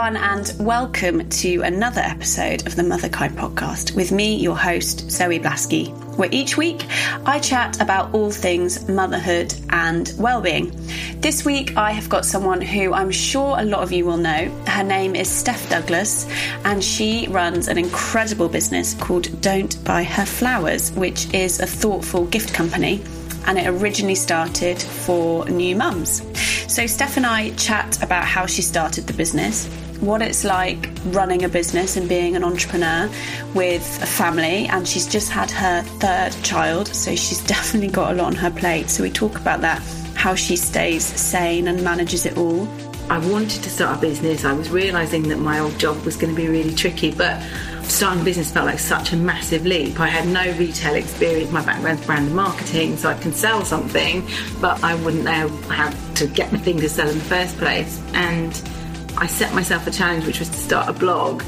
everyone, and welcome to another episode of the Motherkind podcast with me, your host, Zoe Blaskey, where each week I chat about all things motherhood and well-being. This week I have got someone who I'm sure a lot of you will know. Her name is Steph Douglas, and she runs an incredible business called Don't Buy Her Flowers, which is a thoughtful gift company, and it originally started for new mums. So Steph and I chat about how she started the business, what it's like running a business and being an entrepreneur with a family, and she's just had her third child, so she's definitely got a lot on her plate. So we talk about that, how she stays sane and manages it all. I wanted to start a business. I was realising that my old job was going to be really tricky, but starting a business felt like such a massive leap. I had no retail experience. My background's brand and marketing, so I can sell something, but I wouldn't know how to get the thing to sell in the first place. And I set myself a challenge, which was to start a blog.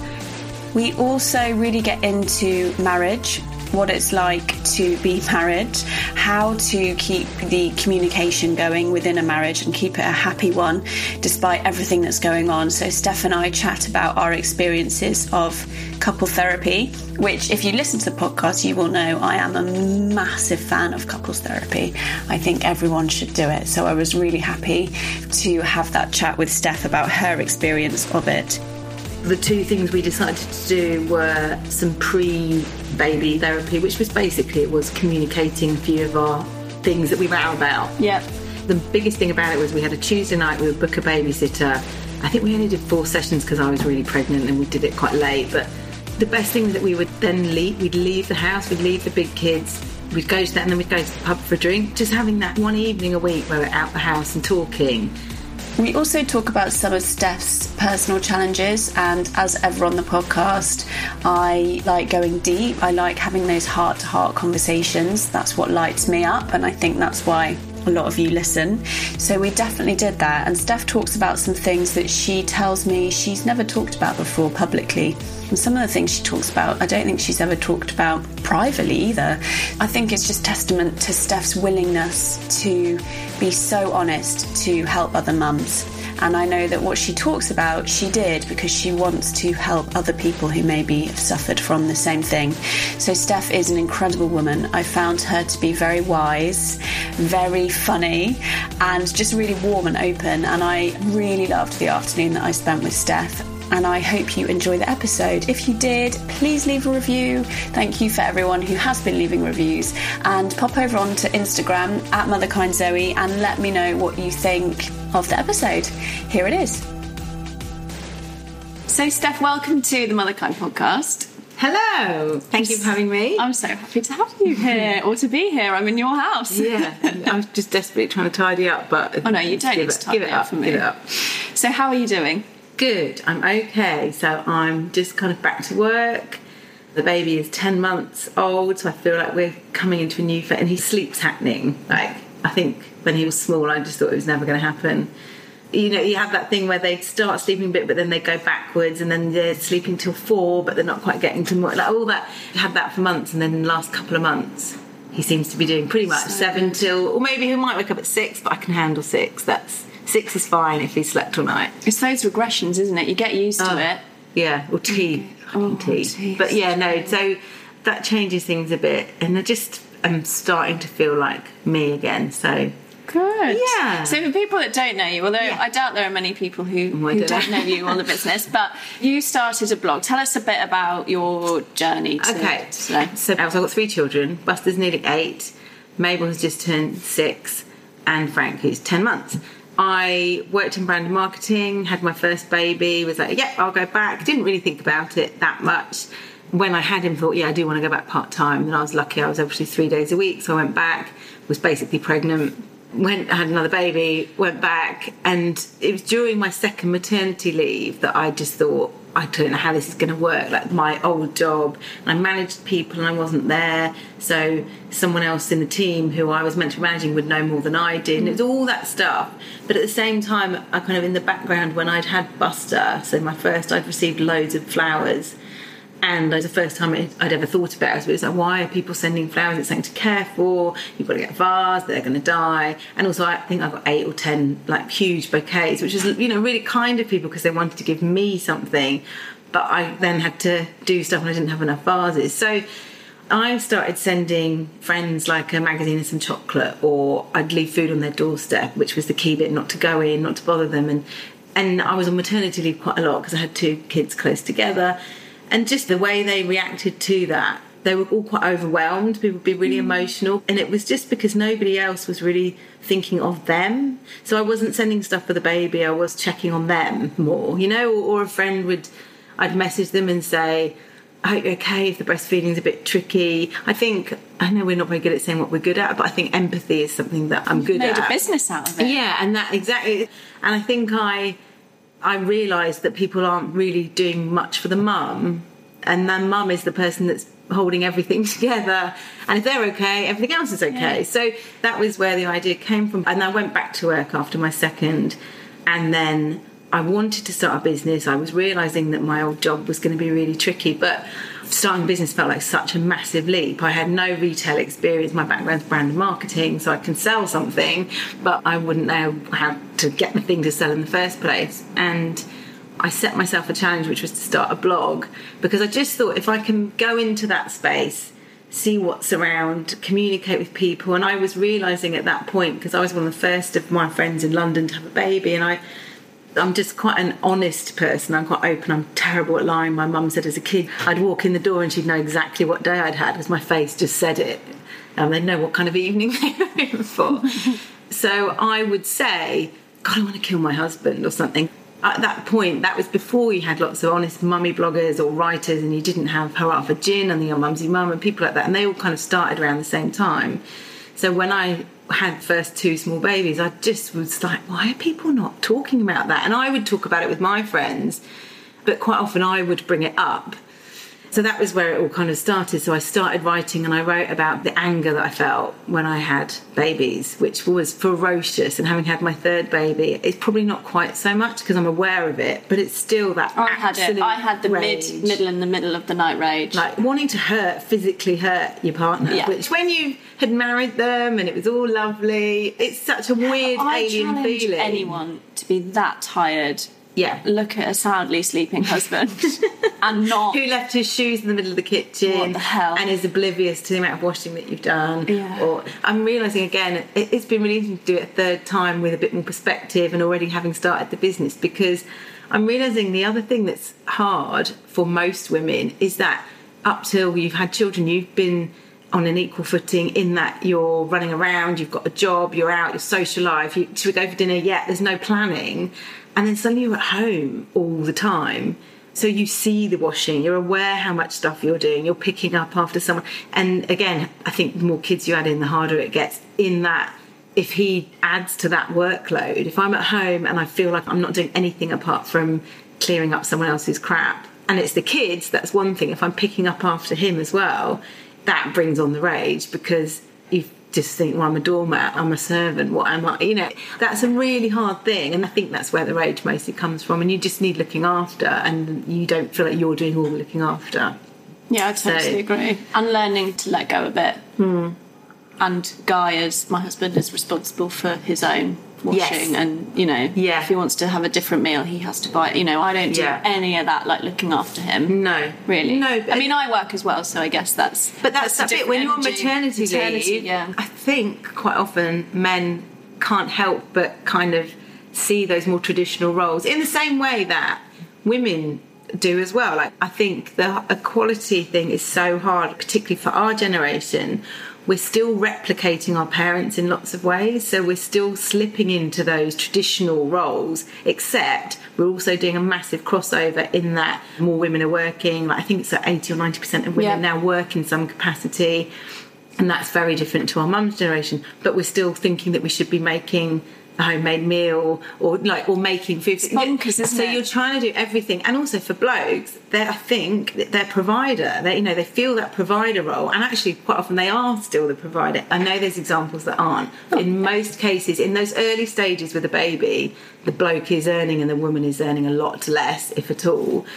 We also really get into marriage, what it's like to be married, how to keep the communication going within a marriage and keep it a happy one despite everything that's going on. So Steph and I chat about our experiences of couple therapy, which if you listen to the podcast you will know I am a massive fan of couples therapy. I think everyone should do it. So I was really happy to have that chat with Steph about her experience of it. The two things we decided to do were some pre-baby therapy, which was basically, it was communicating a few of our things that we row about. Yeah. The biggest thing about it was we had a Tuesday night, we would book a babysitter. I think we only did 4 sessions because I was really pregnant and we did it quite late. But the best thing was that we would then we'd leave the house, we'd leave the big kids, we'd go to that, and then we'd go to the pub for a drink. Just having that one evening a week where we're out the house and talking. We also talk about some of Steph's personal challenges, and as ever on the podcast, I like going deep. I like having those heart-to-heart conversations. That's what lights me up, and I think that's why a lot of you listen. So we definitely did that, and Steph talks about some things that she tells me she's never talked about before publicly. And some of the things she talks about, I don't think she's ever talked about privately either. I think it's just testament to Steph's willingness to be so honest to help other mums. And I know that what she talks about, she did because she wants to help other people who maybe have suffered from the same thing. So Steph is an incredible woman. I found her to be very wise, very funny, and just really warm and open. And I really loved the afternoon that I spent with Steph. And I hope you enjoy the episode. If you did, please leave a review. Thank you for everyone who has been leaving reviews. And pop over onto Instagram at MotherkindZoe and let me know what you think of the episode. Here it is. So Steph, welcome to the Motherkind podcast. Hello. Thank you for having me. I'm so happy to have you here, or to be here. I'm in your house. Yeah, I was just desperately trying to tidy up, but... Oh no, you don't need to tidy up for me. Give it up. So how are you doing? Good, I'm okay. So I'm just kind of back to work. The baby is 10 months old, so I feel like we're coming into a new phase, and his sleep's happening. Like, I think when he was small, I just thought it was never going to happen. You know, you have that thing where they start sleeping a bit, but then they go backwards, and then they're sleeping till 4, but they're not quite getting to more. Like all that, I had that for months, and then in the last couple of months, he seems to be doing pretty much 7 till, or maybe he might wake up at 6, but I can handle 6. 6 is fine if he slept all night. It's those regressions, isn't it? You get used to it. Yeah, or tea. Tea. But yeah, no, so that changes things a bit, and I'm starting to feel like me again, so... Good. Yeah. So for people that don't know you, although I doubt there are many people who don't know you or the business, but you started a blog. Tell us a bit about your journey today. So I've got 3 children. Buster's nearly 8. Mabel has just turned 6. And Frank, who's 10 months. I worked in brand marketing, had my first baby, was like, yeah, I'll go back. Didn't really think about it that much. When I had him, thought, yeah, I do want to go back part-time. And I was lucky, I was actually 3 days a week. So I went back, was basically pregnant, had another baby, went back. And it was during my second maternity leave that I just thought, I don't know how this is going to work. Like my old job, I managed people and I wasn't there. So someone else in the team who I was meant to be managing would know more than I did. And it was all that stuff. But at the same time, I kind of in the background when I'd had Buster, so my first, I'd received loads of flowers. And it was the first time I'd ever thought about it. It was like, why are people sending flowers? It's something to care for. You've got to get a vase. They're going to die. And also, I think I got 8 or 10 like huge bouquets, which is, you know, really kind of people because they wanted to give me something. But I then had to do stuff and I didn't have enough vases. So I started sending friends like a magazine and some chocolate, or I'd leave food on their doorstep, which was the key bit, not to go in, not to bother them. And I was on maternity leave quite a lot because I had 2 kids close together. And just the way they reacted to that, they were all quite overwhelmed. People would be really emotional. And it was just because nobody else was really thinking of them. So I wasn't sending stuff for the baby. I was checking on them more, you know, or a friend I'd message them and say, I hope you're okay if the breastfeeding's a bit tricky. I know we're not very good at saying what we're good at, but I think empathy is something that I'm good at. Made a business out of it. Yeah, and that exactly. And I think I realised that people aren't really doing much for the mum, and then mum is the person that's holding everything together, and if they're okay, everything else is okay. Yeah. So that was where the idea came from. And I went back to work after my second, and then I wanted to start a business. I was realising that my old job was going to be really tricky, but starting a business felt like such a massive leap. I had no retail experience. My background's brand and marketing, so I can sell something, but I wouldn't know how to get the thing to sell in the first place. And I set myself a challenge, which was to start a blog, because I just thought if I can go into that space, see what's around, communicate with people. And I was realising at that point, because I was one of the first of my friends in London to have a baby, and I'm just quite an honest person. I'm quite open. I'm terrible at lying. My mum said as a kid, I'd walk in the door and she'd know exactly what day I'd had because my face just said it. And they'd know what kind of evening they were in for. So I would say, God, I want to kill my husband or something. At that point, that was before you had lots of honest mummy bloggers or writers, and you didn't have Hurrah for Gin and the Your Mumsy Mum and people like that. And they all kind of started around the same time. So when I had the first 2 small babies, I just was like, why are people not talking about that? And I would talk about it with my friends, but quite often I would bring it up. So that was where it all kind of started. So I started writing, and I wrote about the anger that I felt when I had babies, which was ferocious. And having had my 3rd baby, it's probably not quite so much because I'm aware of it, but it's still that absolute I had the middle of the night rage. Like wanting to physically hurt your partner, which when you had married them and it was all lovely, it's such a weird alien feeling. Anyone to be that tired. Yeah. Look at a soundly sleeping husband and not... Who left his shoes in the middle of the kitchen. What the hell? And is oblivious to the amount of washing that you've done. Yeah. Or I'm realising again, it's been really interesting to do it a 3rd time with a bit more perspective and already having started the business, because I'm realising the other thing that's hard for most women is that up till you've had children, you've been on an equal footing in that you're running around, you've got a job, you're out, your social life, should we go for dinner? Yeah, there's no planning. And then suddenly you're at home all the time. So you see the washing, you're aware how much stuff you're doing, you're picking up after someone. And again, I think the more kids you add in, the harder it gets, in that if he adds to that workload, if I'm at home and I feel like I'm not doing anything apart from clearing up someone else's crap, and it's the kids, that's one thing. If I'm picking up after him as well, that brings on the rage, because you just think, well, I'm a doormat, I'm a servant, what am I? You know, that's a really hard thing, and I think that's where the rage mostly comes from, and you just need looking after, and you don't feel like you're doing all the looking after. Yeah, I totally agree. And learning to let go a bit. And Guy, as my husband, is responsible for his own washing, and, you know, if he wants to have a different meal, he has to buy it. You know, I don't do any of that, like looking after him. No. Really. No. I mean, I work as well, so I guess that's... But that's a bit, when you're on maternity leave, yeah. I think quite often men can't help but kind of see those more traditional roles in the same way that women do as well. Like, I think the equality thing is so hard, particularly for our generation. We're still replicating our parents in lots of ways, so we're still slipping into those traditional roles, except we're also doing a massive crossover in that more women are working. Like, I think it's like 80 or 90% of women now work in some capacity, and that's very different to our mum's generation. But we're still thinking that we should be making a homemade meal or making food. It's bonkers, isn't so it? You're trying to do everything. And also for blokes, I think they're provider. They feel that provider role, and actually quite often they are still the provider. I know there's examples that aren't. In most cases, in those early stages with a baby, the bloke is earning and the woman is earning a lot less, if at all.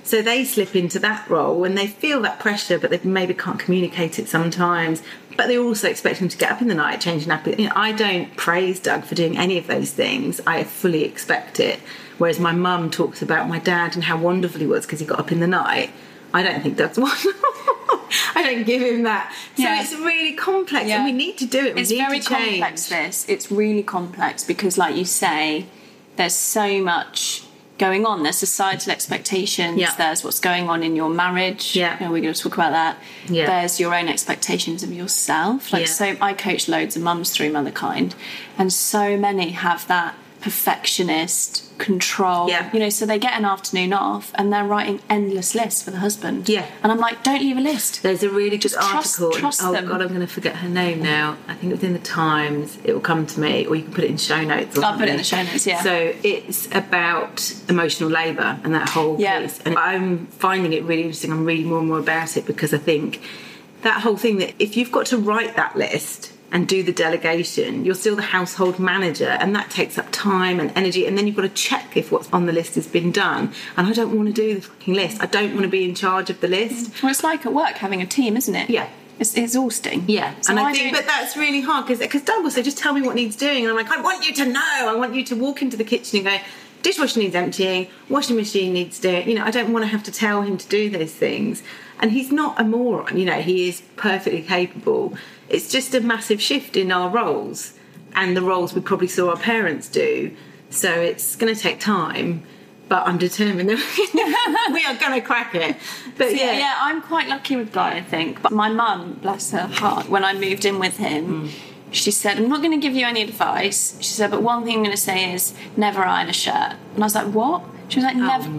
So they slip into that role and they feel that pressure, but they maybe can't communicate it sometimes. But they also expect him to get up in the night, change nappy. You know, I don't praise Doug for doing any of those things. I fully expect it. Whereas my mum talks about my dad and how wonderful he was because he got up in the night. I don't think Doug's wonderful. I don't give him that. So it's really complex and we need to do it. It's very complex, this. It's really complex because, like you say, there's so much going on. There's societal expectations. There's what's going on in your marriage. You know, we're going to talk about that. There's your own expectations of yourself. So I coach loads of mums through Motherkind, and so many have that perfectionist control, you know, so they get an afternoon off and they're writing endless lists for the husband. And I'm like, don't leave a list. There's a really good article. Trust them. God, I'm going to forget her name now. I think within the Times it will come to me, or you can put it in show notes. I'll put it in the show notes. So it's about emotional labour and that whole piece, and I'm finding it really interesting. I'm reading more and more about it because I think that whole thing that if you've got to write that list and do the delegation, you're still the household manager, and that takes up time and energy, and then you've got to check if what's on the list has been done. And I don't want to do the fucking list. I don't want to be in charge of the list. Well, it's like at work having a team, isn't it? It's exhausting. So and I think but that's really hard because Doug will say, just tell me what needs doing, and I'm like, I want you to know. I want you to walk into the kitchen and go, dishwasher needs emptying, washing machine needs doing. You know, I don't want to have to tell him to do those things. And he's not a moron, you know, he is perfectly capable. It's just a massive shift in our roles and the roles we probably saw our parents do. So it's going to take time, but I'm determined that we are going to crack it. But I'm quite lucky with Guy, I think. But my mum, bless her heart, when I moved in with him, she said, I'm not going to give you any advice. She said, but one thing I'm going to say is never iron a shirt. And I was like, what? She was like, never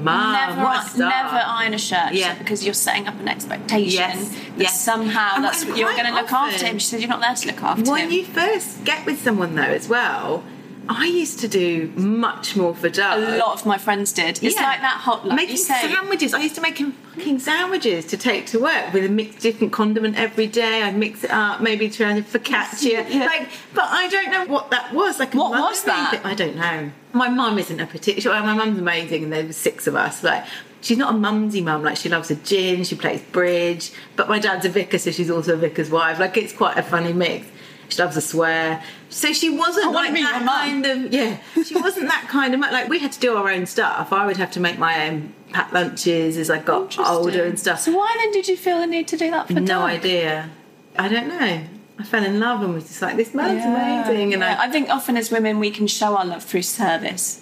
iron a shirt. She said, because you're setting up an expectation that somehow you're going to look after him. She said, you're not there to look after him. When you first get with someone, though, as well, I used to do much more for Doug. A lot of my friends did. It's like that hot like making sandwiches. I used to make him fucking sandwiches to take to work with a mixed different condiment every day. I'd mix it up, maybe try focaccia. But I don't know what that was. Like, what was that? I don't know. My mum isn't a particular. My mum's amazing, and there were 6 of us. Like, she's not a mumsy mum. Like, she loves a gin. She plays bridge. But my dad's a vicar, so she's also a vicar's wife. Like, it's quite a funny mix. She loves a swear. So she wasn't like that kind of... she wasn't that kind of... Like, we had to do our own stuff. I would have to make my own packed lunches as I got older and stuff. So why then did you feel the need to do that for Doug? No idea. I don't know. I fell in love and was just like, this man's amazing. And I think often as women we can show our love through service.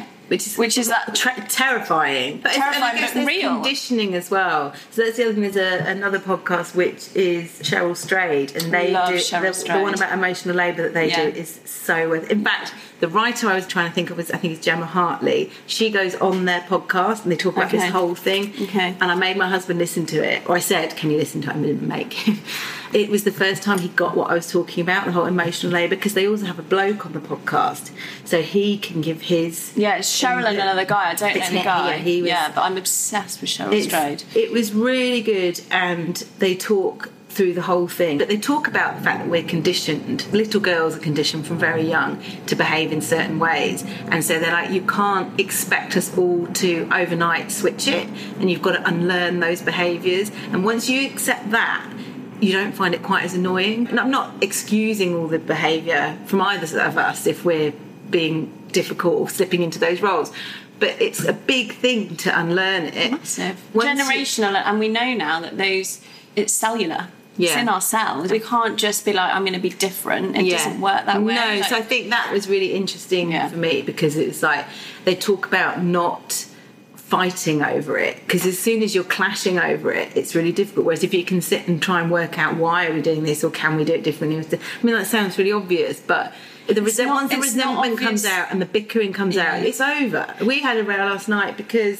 Which is that terrifying. But real. Conditioning as well. So that's the other thing. There's another podcast which is Cheryl Strayed, and they love do Cheryl Strayed. The one about emotional labour that they do is so worth. In fact, the writer I was trying to think of was, I think it's Gemma Hartley. She goes on their podcast and they talk about this whole thing. And I made my husband listen to it, or I said, "Can you listen to it?" I didn't make him. It was the first time he got what I was talking about, the whole emotional labour, because they also have a bloke on the podcast, so he can give his... it's Cheryl and another guy. I don't know the guy. But I'm obsessed with Cheryl Strayed. It was really good, and they talk through the whole thing. But they talk about the fact that we're conditioned. Little girls are conditioned from very young to behave in certain ways. And so they're like, you can't expect us all to overnight switch it, and you've got to unlearn those behaviours. And once you accept that, you don't find it quite as annoying. And I'm not excusing all the behaviour from either of us if we're being difficult or slipping into those roles. But it's a big thing to unlearn it. Massive. Generational, and we know now that it's cellular. It's in our cells. We can't just be like, I'm going to be different. It doesn't work that way. No, so I think that was really interesting for me, because it's like they talk about not fighting over it, because as soon as you're clashing over it, it's really difficult. Whereas if you can sit and try and work out, why are we doing this, or can we do it differently? I mean, that sounds really obvious, but once the resentment comes out and the bickering comes out, it's over. We had a row last night because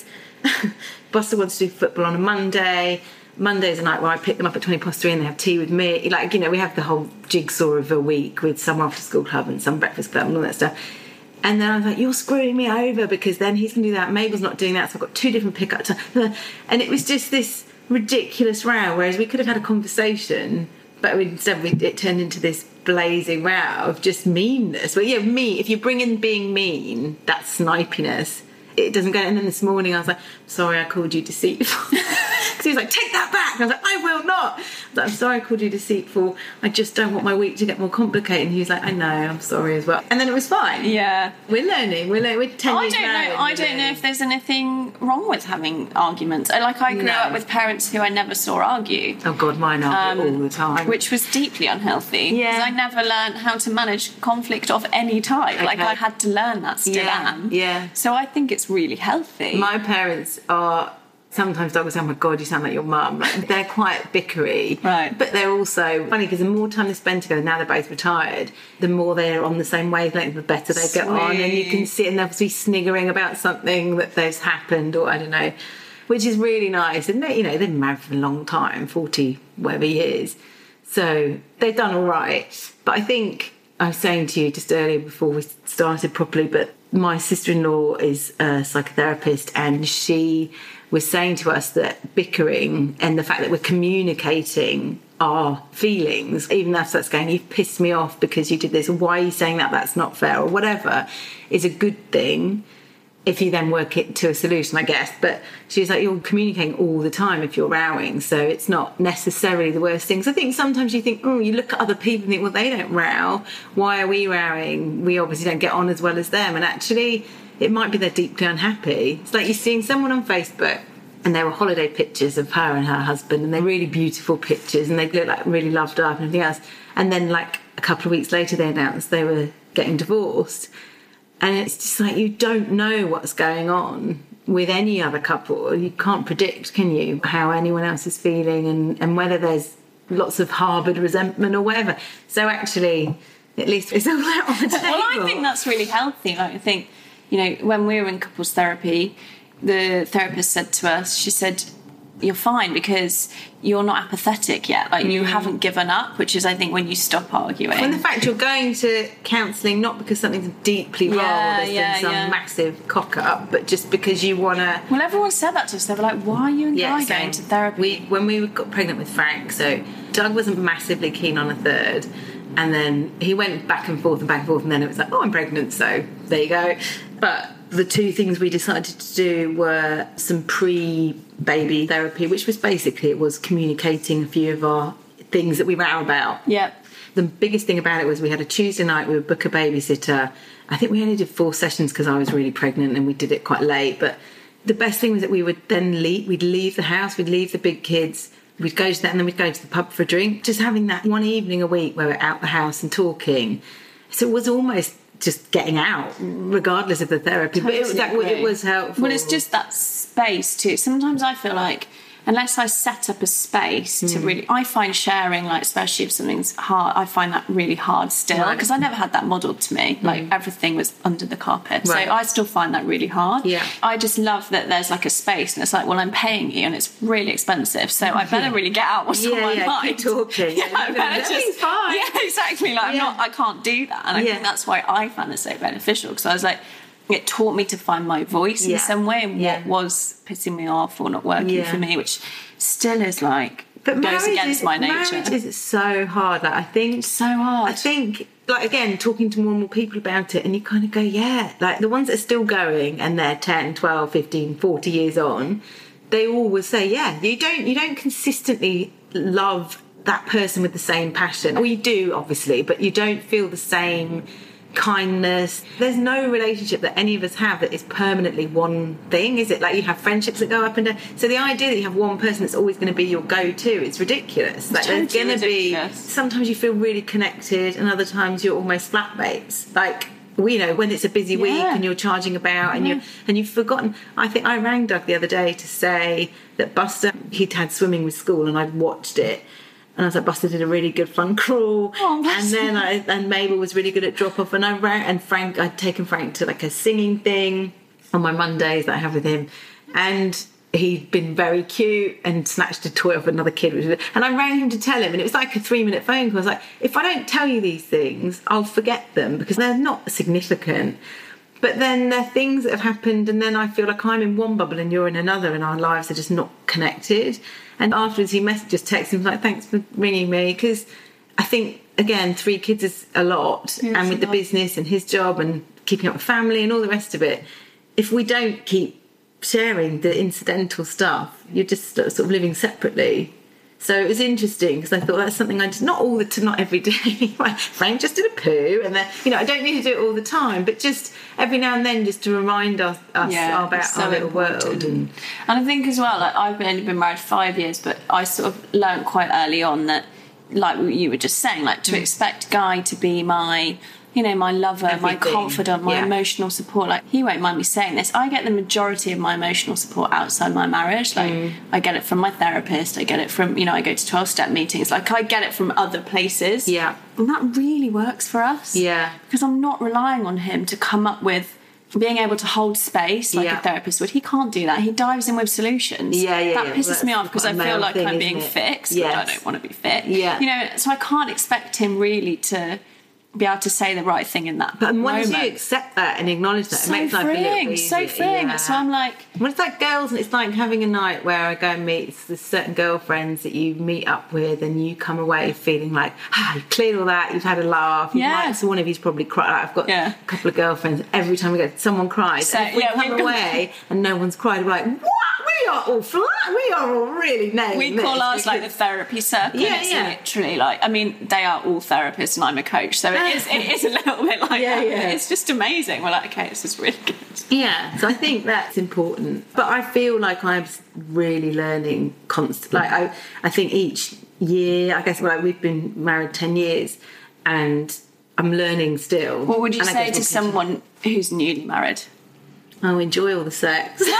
Buster wants to do football on a Monday. Monday's a night where I pick them up at 3:20 and they have tea with me. Like, you know, we have the whole jigsaw of a week with some after school club and some breakfast club and all that stuff. And then I was like, you're screwing me over, because then he's going to do that, Mabel's not doing that, so I've got 2 different pickups. And it was just this ridiculous row, whereas we could have had a conversation, but instead it turned into this blazing row of just meanness. But if you bring in being mean, that's snipiness. it doesn't go. And then this morning I was like, sorry, I called you deceitful. Because he was like, take that back. And I was like, I will not. I was like, I'm sorry I called you deceitful. I just don't want my week to get more complicated. And he was like, I know, I'm sorry as well. And then it was fine. Yeah. We're learning. We're 10 years now. I don't know if there's anything wrong with having arguments. Like, I grew up with parents who I never saw argue. Oh, God, mine argue all the time. Which was deeply unhealthy. Yeah. Because I never learned how to manage conflict of any type. Like, I had to learn that, still am. Yeah. So I think it's really healthy. My parents are... Sometimes Doug will say, oh my God, you sound like your mum. Like, they're quite bickery. Right. But they're also funny because the more time they spend together, now they're both retired, the more they're on the same wavelength, the better they get on. And you can see, and they'll be sniggering about something that's happened, or I don't know, which is really nice. And they, they've been married for a long time, 40 whatever years. So they've done all right. But I think I was saying to you just earlier before we started properly, but my sister-in-law is a psychotherapist, and she was saying to us that bickering and the fact that we're communicating our feelings, even if that's going, you've pissed me off because you did this, or why are you saying that, that's not fair, or whatever, is a good thing if you then work it to a solution, I guess. But she's like, you're communicating all the time if you're rowing, so it's not necessarily the worst thing. So I think sometimes you think, you look at other people and think, well, they don't row, why are we rowing? We obviously don't get on as well as them. And actually, it might be they're deeply unhappy. It's like you're seeing someone on Facebook and there were holiday pictures of her and her husband, and they're really beautiful pictures and they look like really loved up and everything else. And then like a couple of weeks later, they announced they were getting divorced. And it's just like, you don't know what's going on with any other couple. You can't predict, can you, how anyone else is feeling and whether there's lots of harboured resentment or whatever. So actually, at least it's all out on the table. Well, I think that's really healthy. Like, I think, when we were in couples therapy, the therapist said to us, she said, you're fine because you're not apathetic yet. Like, you haven't given up, which is, I think, when you stop arguing. And the fact you're going to counselling not because something's deeply wrong or there's been some massive cock-up, but just because you want to... Well, everyone said that to us. They were like, why are you and Guy going to therapy? When we got pregnant with Frank, so Doug wasn't massively keen on a third, and then he went back and forth, and then it was like, I'm pregnant, so there you go. But the two things we decided to do were some pre-baby therapy, which was basically, it was communicating a few of our things that we row about. Yep. The biggest thing about it was we had a Tuesday night, we would book a babysitter. I think we only did 4 sessions because I was really pregnant and we did it quite late. But the best thing was that we would then we'd leave the house, we'd leave the big kids, we'd go to that, and then we'd go to the pub for a drink. Just having that one evening a week where we're out the house and talking. So it was almost just getting out, regardless of the therapy. Totally, but it was helpful. Well, it's just that space too. Sometimes I feel like, unless I set up a space to really... I find sharing, like, especially if something's hard, I find that really hard still, because I never had that modelled to me. Like, everything was under the carpet. Right. So I still find that really hard. Yeah. I just love that there's, like, a space, and it's like, well, I'm paying you, and it's really expensive, so I better really get out what's on my mind. Keep talking. I better just... fine. Yeah, exactly. Like, I can't do that. And I think that's why I found it so beneficial, because I was like... It taught me to find my voice in some way, and what was pissing me off or not working for me, which still is like, but goes against my nature. Marriage is so hard. Like, I think so hard. I think, like, again, talking to more and more people about it, and you kind of go, like the ones that are still going and they're 10, 12, 15, 40 years on, they always say, you don't consistently love that person with the same passion. Well, you do, obviously, but you don't feel the same kindness. There's no relationship that any of us have that is permanently one thing, is it? Like, you have friendships that go up and down. So the idea that you have one person that's always going to be your go-to, it's ridiculous. Like, totally there's going to be... ridiculous. Sometimes you feel really connected, and other times you're almost flatmates. Like, when it's a busy week and you're charging about and you've forgotten. I think I rang Doug the other day to say that Buster, he'd had swimming with school and I'd watched it. And I was like, Buster did a really good fun crawl. And then and Mabel was really good at drop off. And I ran, and Frank, I'd taken Frank to like a singing thing on my Mondays that I have with him. And he'd been very cute and snatched a toy off another kid. And I rang him to tell him, and it was like a 3-minute phone call. I was like, if I don't tell you these things, I'll forget them because they're not significant. But then there are things that have happened, and then I feel like I'm in one bubble and you're in another, and our lives are just not connected. And afterwards he just texted him like, thanks for ringing me, because I think, again, 3 kids is a lot, and with the business and his job and keeping up with family and all the rest of it, if we don't keep sharing the incidental stuff, you're just sort of living separately. So it was interesting because I thought that's something I did not every day. Frank just did a poo, and then I don't need to do it all the time, but just every now and then, just to remind us about our little world. And I think as well, like I've only been married 5 years, but I sort of learnt quite early on that, like you were just saying, like to expect Guy to be my my lover, everything. My confidant, my emotional support. Like, he won't mind me saying this, I get the majority of my emotional support outside my marriage. Like, I get it from my therapist, I get it from, I go to 12-step meetings. Like, I get it from other places. Yeah. And that really works for us. Yeah. Because I'm not relying on him to come up with being able to hold space like a therapist would. He can't do that. He dives in with solutions. That pisses me off because I feel like I'm being fixed, which I don't want to be fixed. So I can't expect him really to be able to say the right thing in that moment. Once you accept that and acknowledge that, it makes life a little bit easier. So freeing. So I'm like... Well, it's like girls, and it's like having a night where I go and meet there's certain girlfriends that you meet up with, and you come away feeling like, you've cleared all that, you've had a laugh. So one of you's probably cried. I've got a couple of girlfriends, every time we go, someone cries. So, and if we come away and no one's cried, we're like, what? We are all flat. We are all really nailing We call ours like the therapy circle. It's literally like, I mean, they are all therapists and I'm a coach, so it is a little bit like that. It's just amazing. We're like, okay, this is really good. Yeah, so I think that's important. But I feel like I'm really learning constantly. Like, I think each year, I guess, we've been married 10 years and I'm learning still. What would you say to someone who's newly married? Oh, enjoy all the sex. No,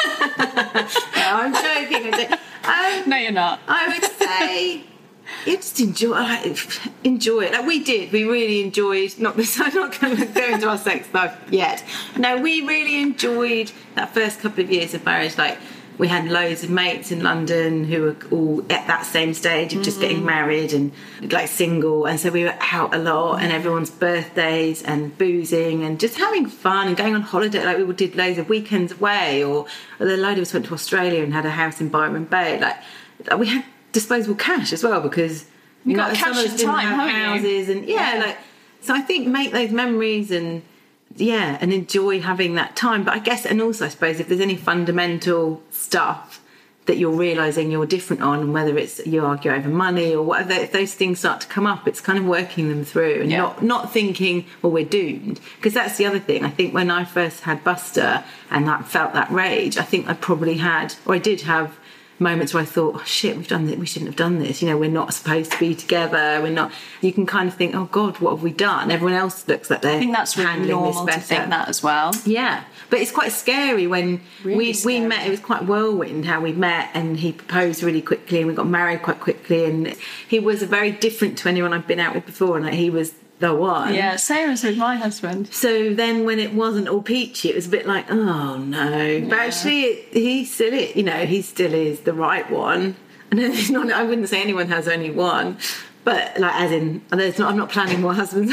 I'm joking. No, you're not. I would say just enjoy it. Like we did. We really enjoyed. I'm not going to go into our sex life yet. No, we really enjoyed that first couple of years of marriage. Like, we had loads of mates in London who were all at that same stage of just getting married and like single, and so we were out a lot, and everyone's birthdays and boozing and just having fun and going on holiday. Like, we did loads of weekends away, or a load of us went to Australia and had a house in Byron Bay. Like, we had disposable cash as well because you got cash and time, have houses, and so I think make those memories and enjoy having that time. But I guess, and also I suppose, if there's any fundamental stuff that you're realising you're different on, and whether it's you argue over money or whatever, if those things start to come up, it's kind of working them through and not thinking, well, we're doomed. Because that's the other thing. I think when I first had Buster and I felt that rage, I think I did have moments where I thought, oh shit, we've done this, we shouldn't have done this, we're not supposed to be together, you can kind of think, oh god, what have we done? Everyone else looks like they're, I think that's really normal to think that as well. But it's quite scary when we met. It was quite whirlwind how we met, and he proposed really quickly and we got married quite quickly, and he was very different to anyone I've been out with before, and he was the one. Yeah, same as with my husband. So then when it wasn't all peachy, it was a bit like, oh no. Yeah. But actually, he still is the right one. And it's not, I wouldn't say anyone has only one. But like, as in, I'm not planning more husbands.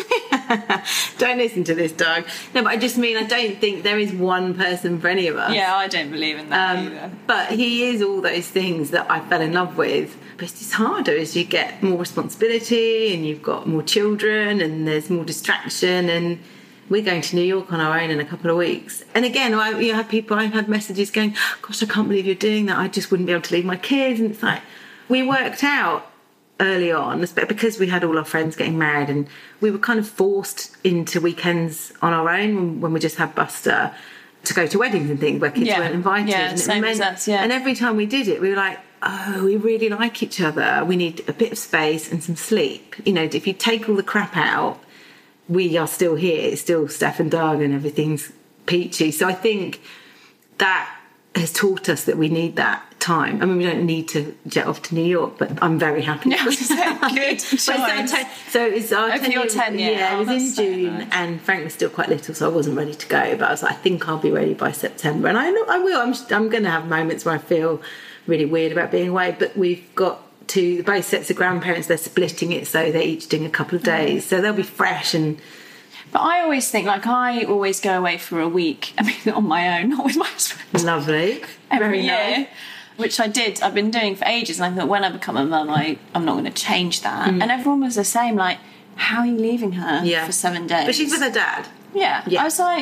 Don't listen to this, Doug. No, but I just mean, I don't think there is one person for any of us. Yeah, I don't believe in that either. But he is all those things that I fell in love with. But it's just harder as you get more responsibility and you've got more children and there's more distraction, and we're going to New York on our own in a couple of weeks. And again, I've had messages going, gosh, I can't believe you're doing that. I just wouldn't be able to leave my kids. And it's like, we worked out early on, because we had all our friends getting married, and we were kind of forced into weekends on our own when we just had Buster to go to weddings and things where kids weren't invited. Yeah, same as us, And every time we did it, we were like, oh, we really like each other. We need a bit of space and some sleep. If you take all the crap out, we are still here. It's still Steph and Doug and everything's peachy. So I think that has taught us that we need that time. I mean, we don't need to jet off to New York, but I'm very happy. Yeah, good. So it's our 10 year. Yeah, it was in June, nice. And Frank was still quite little, so I wasn't ready to go. But I was like, I think I'll be ready by September, and I know I will. I'm going to have moments where I feel really weird about being away, but we've got both sets of grandparents. They're splitting it, so they're each doing a couple of days, so they'll be fresh. And but I always think, like, I always go away for a week. I mean, on my own, not with my husband. Lovely. Every year. Nice. Which I did. I've been doing for ages, and I thought, when I become a mum, I'm not going to change that. And everyone was the same, like, how are you leaving her for 7 days? But she's with her dad. Yeah. I was like,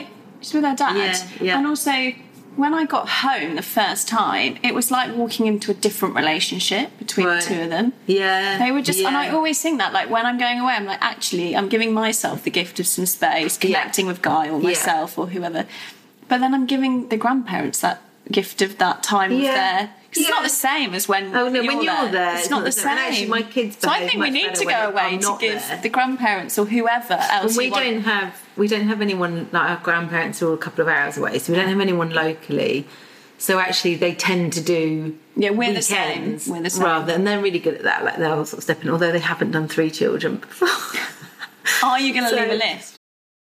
She's with her dad. Yeah. And also, when I got home the first time, it was like walking into a different relationship between the two of them. Yeah. They were just, and I always think that, like, when I'm going away, I'm like, actually, I'm giving myself the gift of some space, connecting with Guy or myself or whoever. But then I'm giving the grandparents that gift of that time with their... Because it's not the same as when when you're there. It's not the same. And actually, my kids so I think we need to go away to give the grandparents or whoever else. And we don't have anyone, like our grandparents are all a couple of hours away, so we don't have anyone locally. So actually, they tend to do we're the same. We're the same. Rather, and they're really good at that. Like they'll sort of step in, although they haven't done 3 children before. Are you going to leave a list?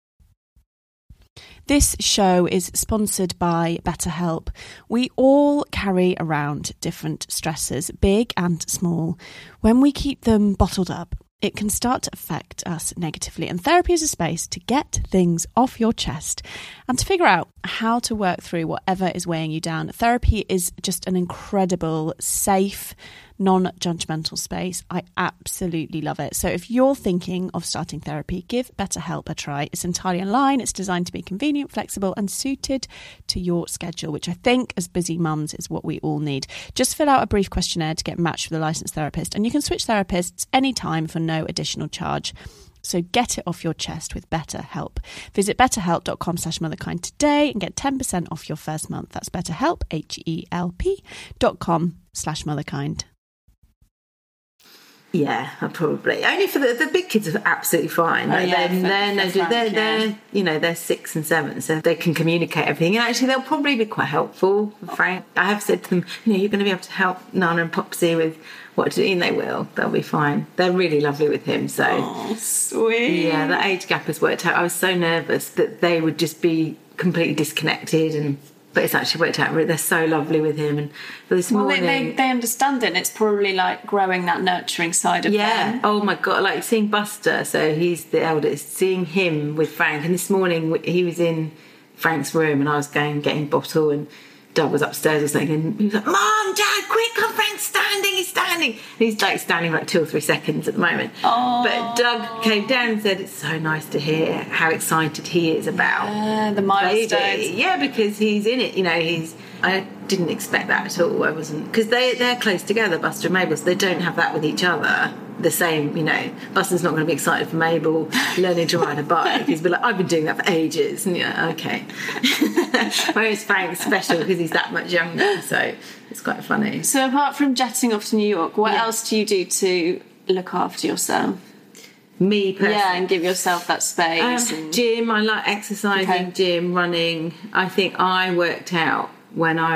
This show is sponsored by BetterHelp. We all carry around different stressors, big and small. When we keep them bottled up, it can start to affect us negatively. And therapy is a space to get things off your chest and to figure out how to work through whatever is weighing you down. Therapy is just an incredible, safe, non-judgmental space. I absolutely love it. So if you're thinking of starting therapy, give BetterHelp a try. It's entirely online. It's designed to be convenient, flexible and suited to your schedule, which I think as busy mums is what we all need. Just fill out a brief questionnaire to get matched with a licensed therapist, and you can switch therapists anytime for no additional charge. So get it off your chest with BetterHelp. Visit betterhelp.com/motherkind today and get 10% off your first month. That's BetterHelp, HELP.com/motherkind. Yeah, probably. Only for the big kids are absolutely fine. They're 6 and 7, so they can communicate everything. And actually, they'll probably be quite helpful. Frank, I have said to them, you're going to be able to help Nana and Popsy with what to do, and they will. They'll be fine. They're really lovely with him. So, oh, sweet. Yeah, the age gap has worked out. I was so nervous that they would just be completely disconnected but it's actually worked out. They're so lovely with him. And this morning, they understand it. And it's probably like growing that nurturing side of them. Yeah. Oh my God! Like seeing Buster. So he's the eldest. Seeing him with Frank. And this morning he was in Frank's room, and I was getting bottle, and Doug was upstairs or something, and he was like, "Mom, Dad, quick! Come, Frank's standing. He's standing." And he's like standing like 2 or 3 seconds at the moment. Oh. But Doug came down and said, "It's so nice to hear how excited he is about the milestones." Baby. Yeah, because he's in it. I didn't expect that at all. I wasn't, because they're close together, Buster and Mabel, so they don't have that with each other. The same, Buster's not going to be excited for Mabel learning to ride a bike. He's been like, I've been doing that for ages. And okay. Whereas Frank's special because he's that much younger, so it's quite funny. So apart from jetting off to New York, what else do you do to look after yourself? Me personally? Yeah, and give yourself that space. Gym, I like exercising, gym, running. I think I worked out when I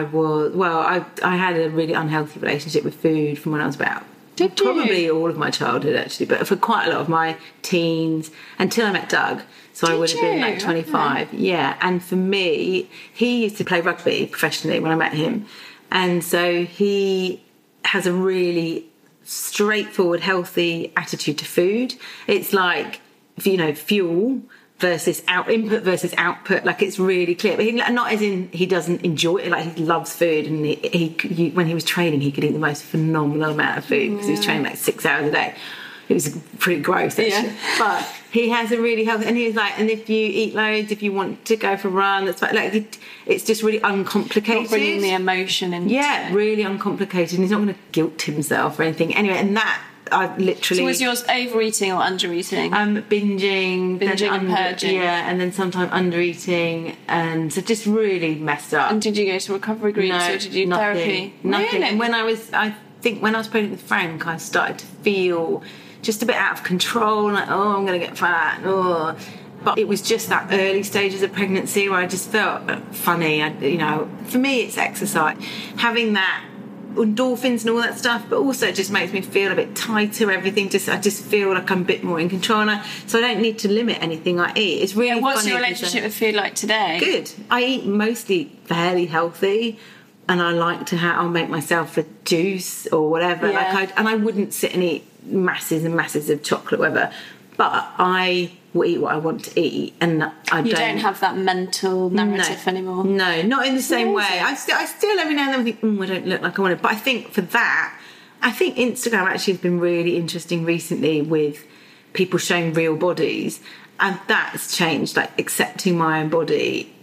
had a really unhealthy relationship with food from when I was about... Probably all of my childhood, actually, but for quite a lot of my teens, until I met Doug. So I would have been like 25. Okay. Yeah, and for me, he used to play rugby professionally when I met him. And so he has a really straightforward, healthy attitude to food. It's like, fuel versus input versus output. Like, it's really clear. But not as in he doesn't enjoy it. Like, he loves food, and when he was training, he could eat the most phenomenal amount of food because he was training like 6 hours a day. It was pretty gross, actually. Yeah. But he has a really healthy, and he was like, and if you eat loads, if you want to go for a run, that's fine. Like, it's just really uncomplicated. Not bringing the emotion in. Yeah, really uncomplicated. He's not going to guilt himself or anything. Anyway, and that I literally... So was yours overeating or undereating? Binging and purging. Yeah, and then sometimes undereating, and so just really messed up. And did you go to recovery groups or did you do therapy? Nothing. Really? And I think when I was pregnant with Frank, I started to feel just a bit out of control, like, I'm going to get fat, But it was just that early stages of pregnancy where I just felt funny. For me, it's exercise. Having that endorphins and all that stuff, but also it just makes me feel a bit tighter. Everything I just feel like I'm a bit more in control, so I don't need to limit anything I eat. It's really what's funny. Your relationship with food like today? Good. I eat mostly fairly healthy, and I like to I'll make myself a juice or whatever. Yeah. I wouldn't sit and eat masses and masses of chocolate, whatever. But I will eat what I want to eat, and You don't have that mental narrative anymore. No, not in the same way. I still every now and then think, I don't look like I want it. But I think for that, Instagram actually has been really interesting recently with people showing real bodies, and that's changed. Like, accepting my own body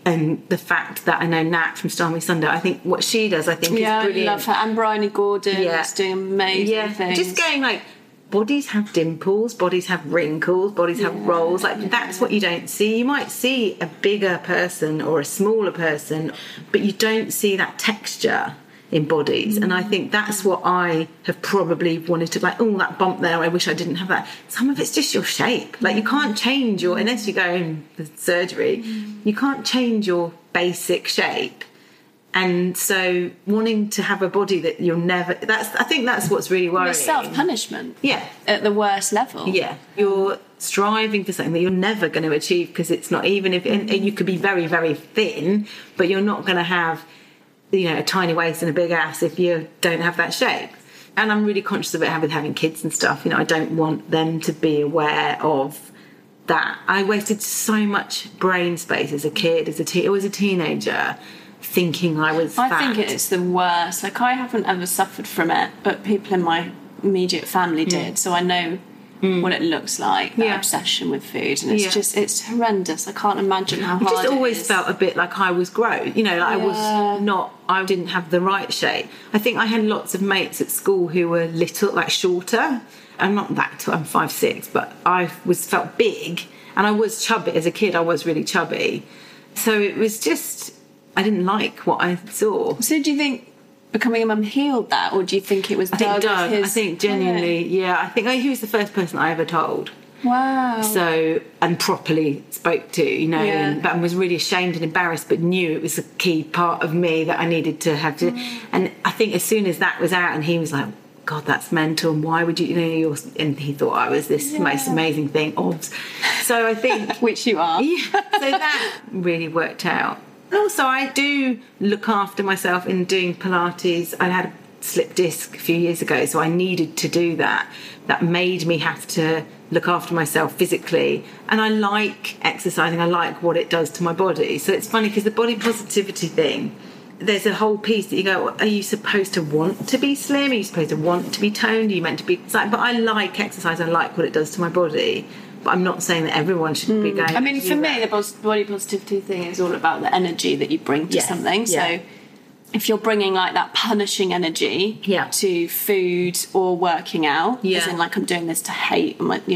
And the fact that I know Nat from Starmy Sunday, I think what she does, I think is brilliant. I love her. And Bryony Gordon is doing amazing things. Just going like, bodies have dimples, bodies have wrinkles, bodies have rolls. Like, that's what you don't see. You might see a bigger person or a smaller person, but you don't see that texture in bodies. And I think that's what I have probably wanted to, like, oh, that bump there, I wish I didn't have that. Some of it's just your shape. Like, you can't change your, unless you go in for surgery, you can't change your basic shape. And so wanting to have a body that you'll never, I think that's what's really worrying. It's self-punishment. Yeah. At the worst level. Yeah. You're striving for something that you're never going to achieve, because it's not, even if, and you could be very, very thin, but you're not going to have, you know, a tiny waist and a big ass if you don't have that shape. And I'm really conscious of it with having kids and stuff. You know, I don't want them to be aware of that. I wasted so much brain space as a kid, as a teenager, thinking I was fat. I think it's the worst. Like, I haven't ever suffered from it, but people in my immediate family did. So I know what it looks like, that obsession with food. And it's just, it's horrendous. I can't imagine how hard it is. I just always felt a bit like I was gross. You know, like I didn't have the right shape. I think I had lots of mates at school who were little, like shorter. I'm not that, I'm 5'6", but I felt big. And I was chubby. As a kid, I was really chubby. So it was just, I didn't like what I saw. So do you think becoming a mum healed that, or do you think it was Doug? I think genuinely, I think he was the first person I ever told. Wow. So, and properly spoke to, you know, and was really ashamed and embarrassed, but knew it was a key part of me that I needed to have to. And I think as soon as that was out, and he was like, God, that's mental, and why would you, and he thought I was this most amazing thing. So I think... Which you are. Yeah, so that really worked out. And also, I do look after myself in doing Pilates. I had a slip disc a few years ago, so I needed to do that. That made me have to look after myself physically. And I like exercising. I like what it does to my body. So it's funny, because the body positivity thing, there's a whole piece that you go, are you supposed to want to be slim? Are you supposed to want to be toned? Are you meant to be... But I like exercise. I like what it does to my body. But I'm not saying that everyone should be going... I mean, for me, the body positivity thing is all about the energy that you bring to something. So if you're bringing, like, that punishing energy to food or working out, as in, like, I'm doing this to hate, all that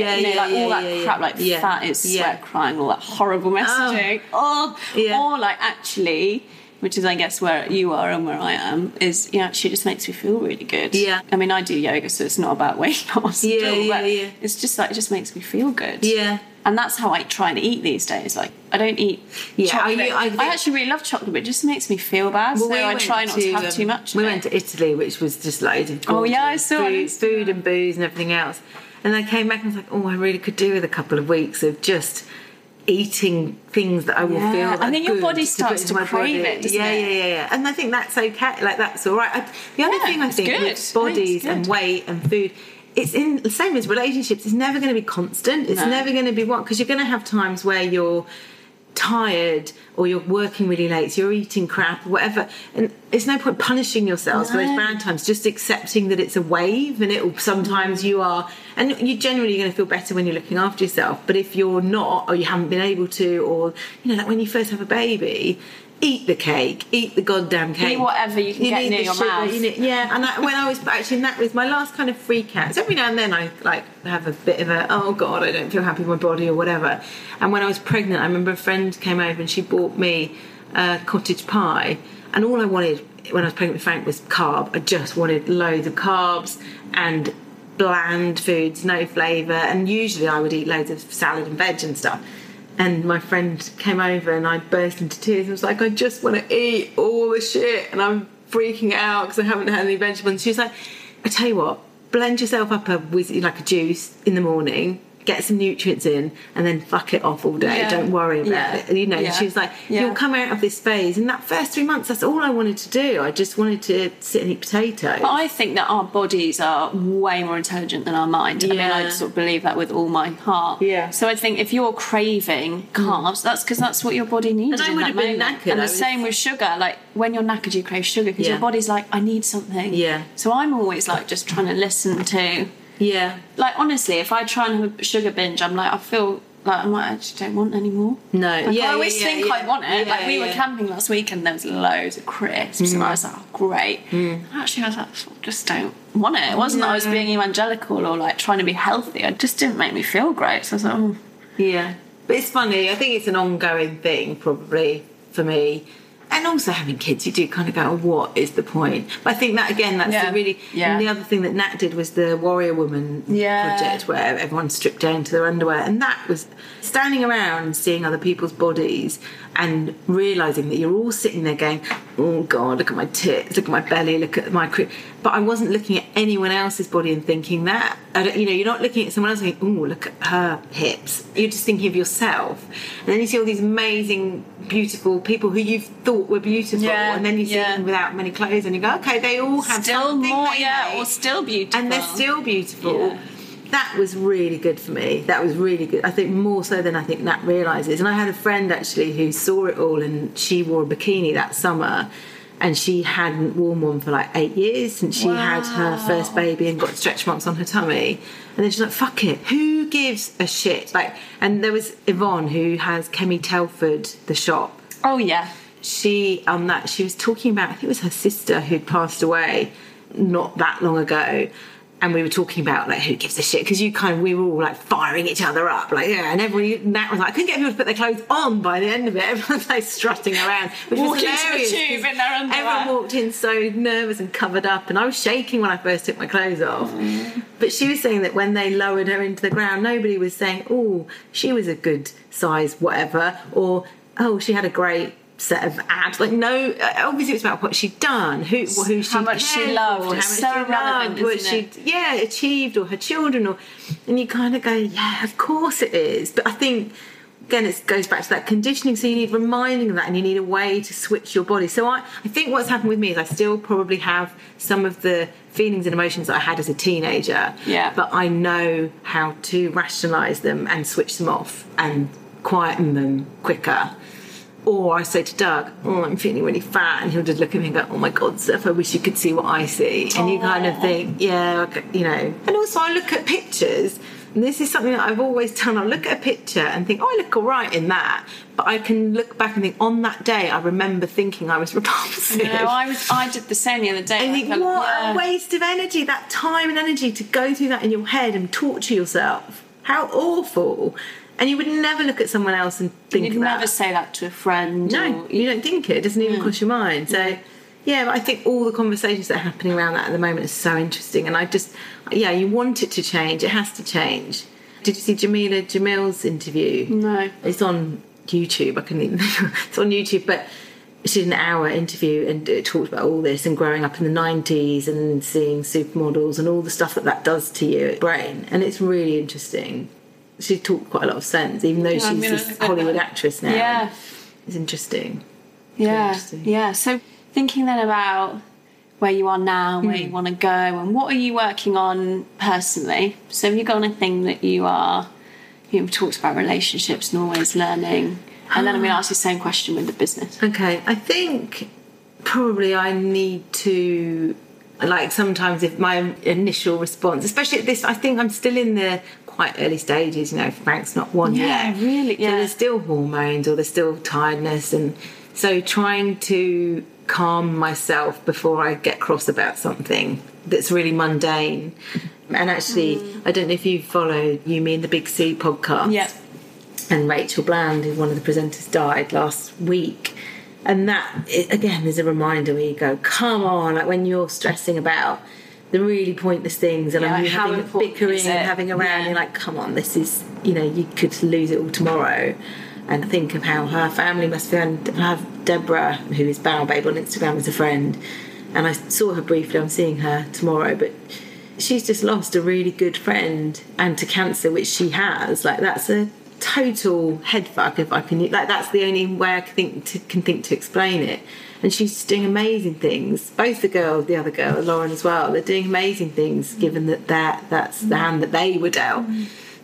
crap, like fat is sweat crying, all that horrible messaging. Or, like, actually... which is, I guess, where you are and where I am, is, actually just makes me feel really good. Yeah. I mean, I do yoga, so it's not about weight loss. It's just like, it just makes me feel good. Yeah. And that's how I try and eat these days. Like, I don't eat chocolate. I actually really love chocolate, but it just makes me feel bad. Well, so I try not to have too much. We went to Italy, which was just loads of I saw food and booze and everything else. And I came back and was like, I really could do with a couple of weeks of just eating things that I will feel like, and then your body starts to crave it, doesn't it? And I think that's okay, like, that's all right. The other thing I think with bodies and weight and food, it's in the same as relationships, it's never going to be constant. It's never going to be because you're going to have times where you're tired or you're working really late, so you're eating crap or whatever, and it's no point punishing yourselves for those bad times. Just accepting that it's a wave, and it'll sometimes you are, and you're generally going to feel better when you're looking after yourself. But if you're not, or you haven't been able to, or like when you first have a baby, eat the cake, eat the goddamn cake, eat whatever you can get near your mouth. And when I was actually, that was my last kind of freak out. So every now and then I like have a bit of a, oh God, I don't feel happy with my body or whatever. And when I was pregnant, I remember a friend came over and she bought me a cottage pie, and all I wanted when I was pregnant with Frank was carb. I just wanted loads of carbs and bland foods, no flavour, and usually I would eat loads of salad and veg and stuff. And my friend came over and I burst into tears. I was like, I just want to eat all the shit, and I'm freaking out because I haven't had any vegetables. And she was like, I tell you what, blend yourself up a juice in the morning, get some nutrients in, and then fuck it off all day. Don't worry about it. She was like, you'll come out of this phase. And that first 3 months, that's all I wanted to do. I just wanted to sit and eat potatoes. But I think that our bodies are way more intelligent than our mind. I mean, I sort of believe that with all my heart. Yeah. So I think if you're craving carbs, that's because that's what your body needs. And I would have been knackered. And the same with sugar. Like, when you're knackered, you crave sugar because your body's like, I need something. Yeah. So I'm always like just trying to listen to... Yeah. Like, honestly, if I try and have a sugar binge, I'm like, I feel like, I actually don't want any more. No, Like, I always think I want it. Yeah, Like, we were camping last week and there was loads of crisps, and I was like, oh, great. And actually, I was like, I just don't want it. It wasn't that I was being evangelical or like trying to be healthy. It just didn't make me feel great. So I was like, oh. Yeah. But it's funny. I think it's an ongoing thing, probably, for me. And also having kids, you do kind of go, oh, what is the point? But I think that, again, that's the really... And the other thing that Nat did was the Warrior Woman project, where everyone stripped down to their underwear. And that was standing around and seeing other people's bodies and realising that you're all sitting there going, oh, God, look at my tits, look at my belly, look at my... But I wasn't looking at anyone else's body and thinking that. You're not looking at someone else and thinking, oh, look at her hips. You're just thinking of yourself. And then you see all these amazing, beautiful people who you've thought were beautiful, and then you see them without many clothes and you go, okay, they all have still something more, they or still beautiful. and they're still beautiful. That was really good for me. That was really good. I think more so than I think Nat realises. And I had a friend actually who saw it all, and she wore a bikini that summer, and she hadn't worn one for like 8 years since she had her first baby and got stretch marks on her tummy. And then she's like, fuck it, who gives a shit? And there was Yvonne, who has Kemi Telford, the shop. Oh yeah. She was talking about, I think it was her sister who'd passed away not that long ago. And we were talking about, like, who gives a shit? Because we were all, like, firing each other up. Like, yeah, and Nat was like, I couldn't get people to put their clothes on by the end of it. Everyone's, like, strutting around. Which was hilarious. Walking to the tube in their underwear. Everyone walked in so nervous and covered up. And I was shaking when I first took my clothes off. But she was saying that when they lowered her into the ground, nobody was saying, oh, she was a good size whatever. Or, oh, she had a great set of abs. Like, no, obviously it's about what she'd done, who she how much she loved, how much so she relevant, loved, what she'd achieved, or her children, and you kind of go, yeah, of course it is. But I think again it goes back to that conditioning, so you need reminding of that, and you need a way to switch your body. So I think what's happened with me is I still probably have some of the feelings and emotions that I had as a teenager, but I know how to rationalise them and switch them off and quieten them quicker. Or I say to Doug, oh, I'm feeling really fat, and he'll just look at me and go, oh my God, Steph, I wish you could see what I see. And you kind of think, And also I look at pictures, and this is something that I've always done. I'll look at a picture and think, oh, I look all right in that. But I can look back and think, on that day, I remember thinking I was repulsive. No, I did the same the other day. And you think, what a waste of energy, that time and energy to go through that in your head and torture yourself. How awful. And you would never look at someone else and think You'd never say that to a friend. No, you don't think it. It doesn't even cross your mind. So, but I think all the conversations that are happening around that at the moment are so interesting. And I just, you want it to change. It has to change. Did you see Jamila Jamil's interview? No. It's on YouTube. I couldn't even... It's on YouTube, but she did an hour interview and it talked about all this and growing up in the 90s and seeing supermodels and all the stuff that does to your brain. And it's really interesting. She talked quite a lot of sense, even though she's this Hollywood actress now. Yeah. It's interesting. Yeah. So thinking then about where you are now, where you want to go, and what are you working on personally? So have you got anything that you've talked about relationships and always learning, and then I'm going to ask you the same question with the business. Okay, I think probably I need to, like, sometimes if my initial response, especially at this, I think I'm still in the quite early stages, Frank's not one yet. Really, so there's still hormones, or there's still tiredness, and so trying to calm myself before I get cross about something that's really mundane. And actually, I don't know if you follow You, Me and the Big C podcast. Yeah. And Rachel Bland, who's one of the presenters, died last week. And that, again, is a reminder where you go, come on, like when you're stressing about the really pointless things and like you're having bickering and having around, you're like, come on, this is, you could lose it all tomorrow. And think of how her family must feel. And I have Deborah, who is Bow Babe on Instagram, as a friend, and I saw her briefly. I'm seeing her tomorrow, but she's just lost a really good friend, and to cancer, which she has. Like, that's a total head fuck, if I can. Like, that's the only way I can think to explain it. And she's doing amazing things. Both the other girl, Lauren as well, they're doing amazing things, given that that's the hand that they were dealt.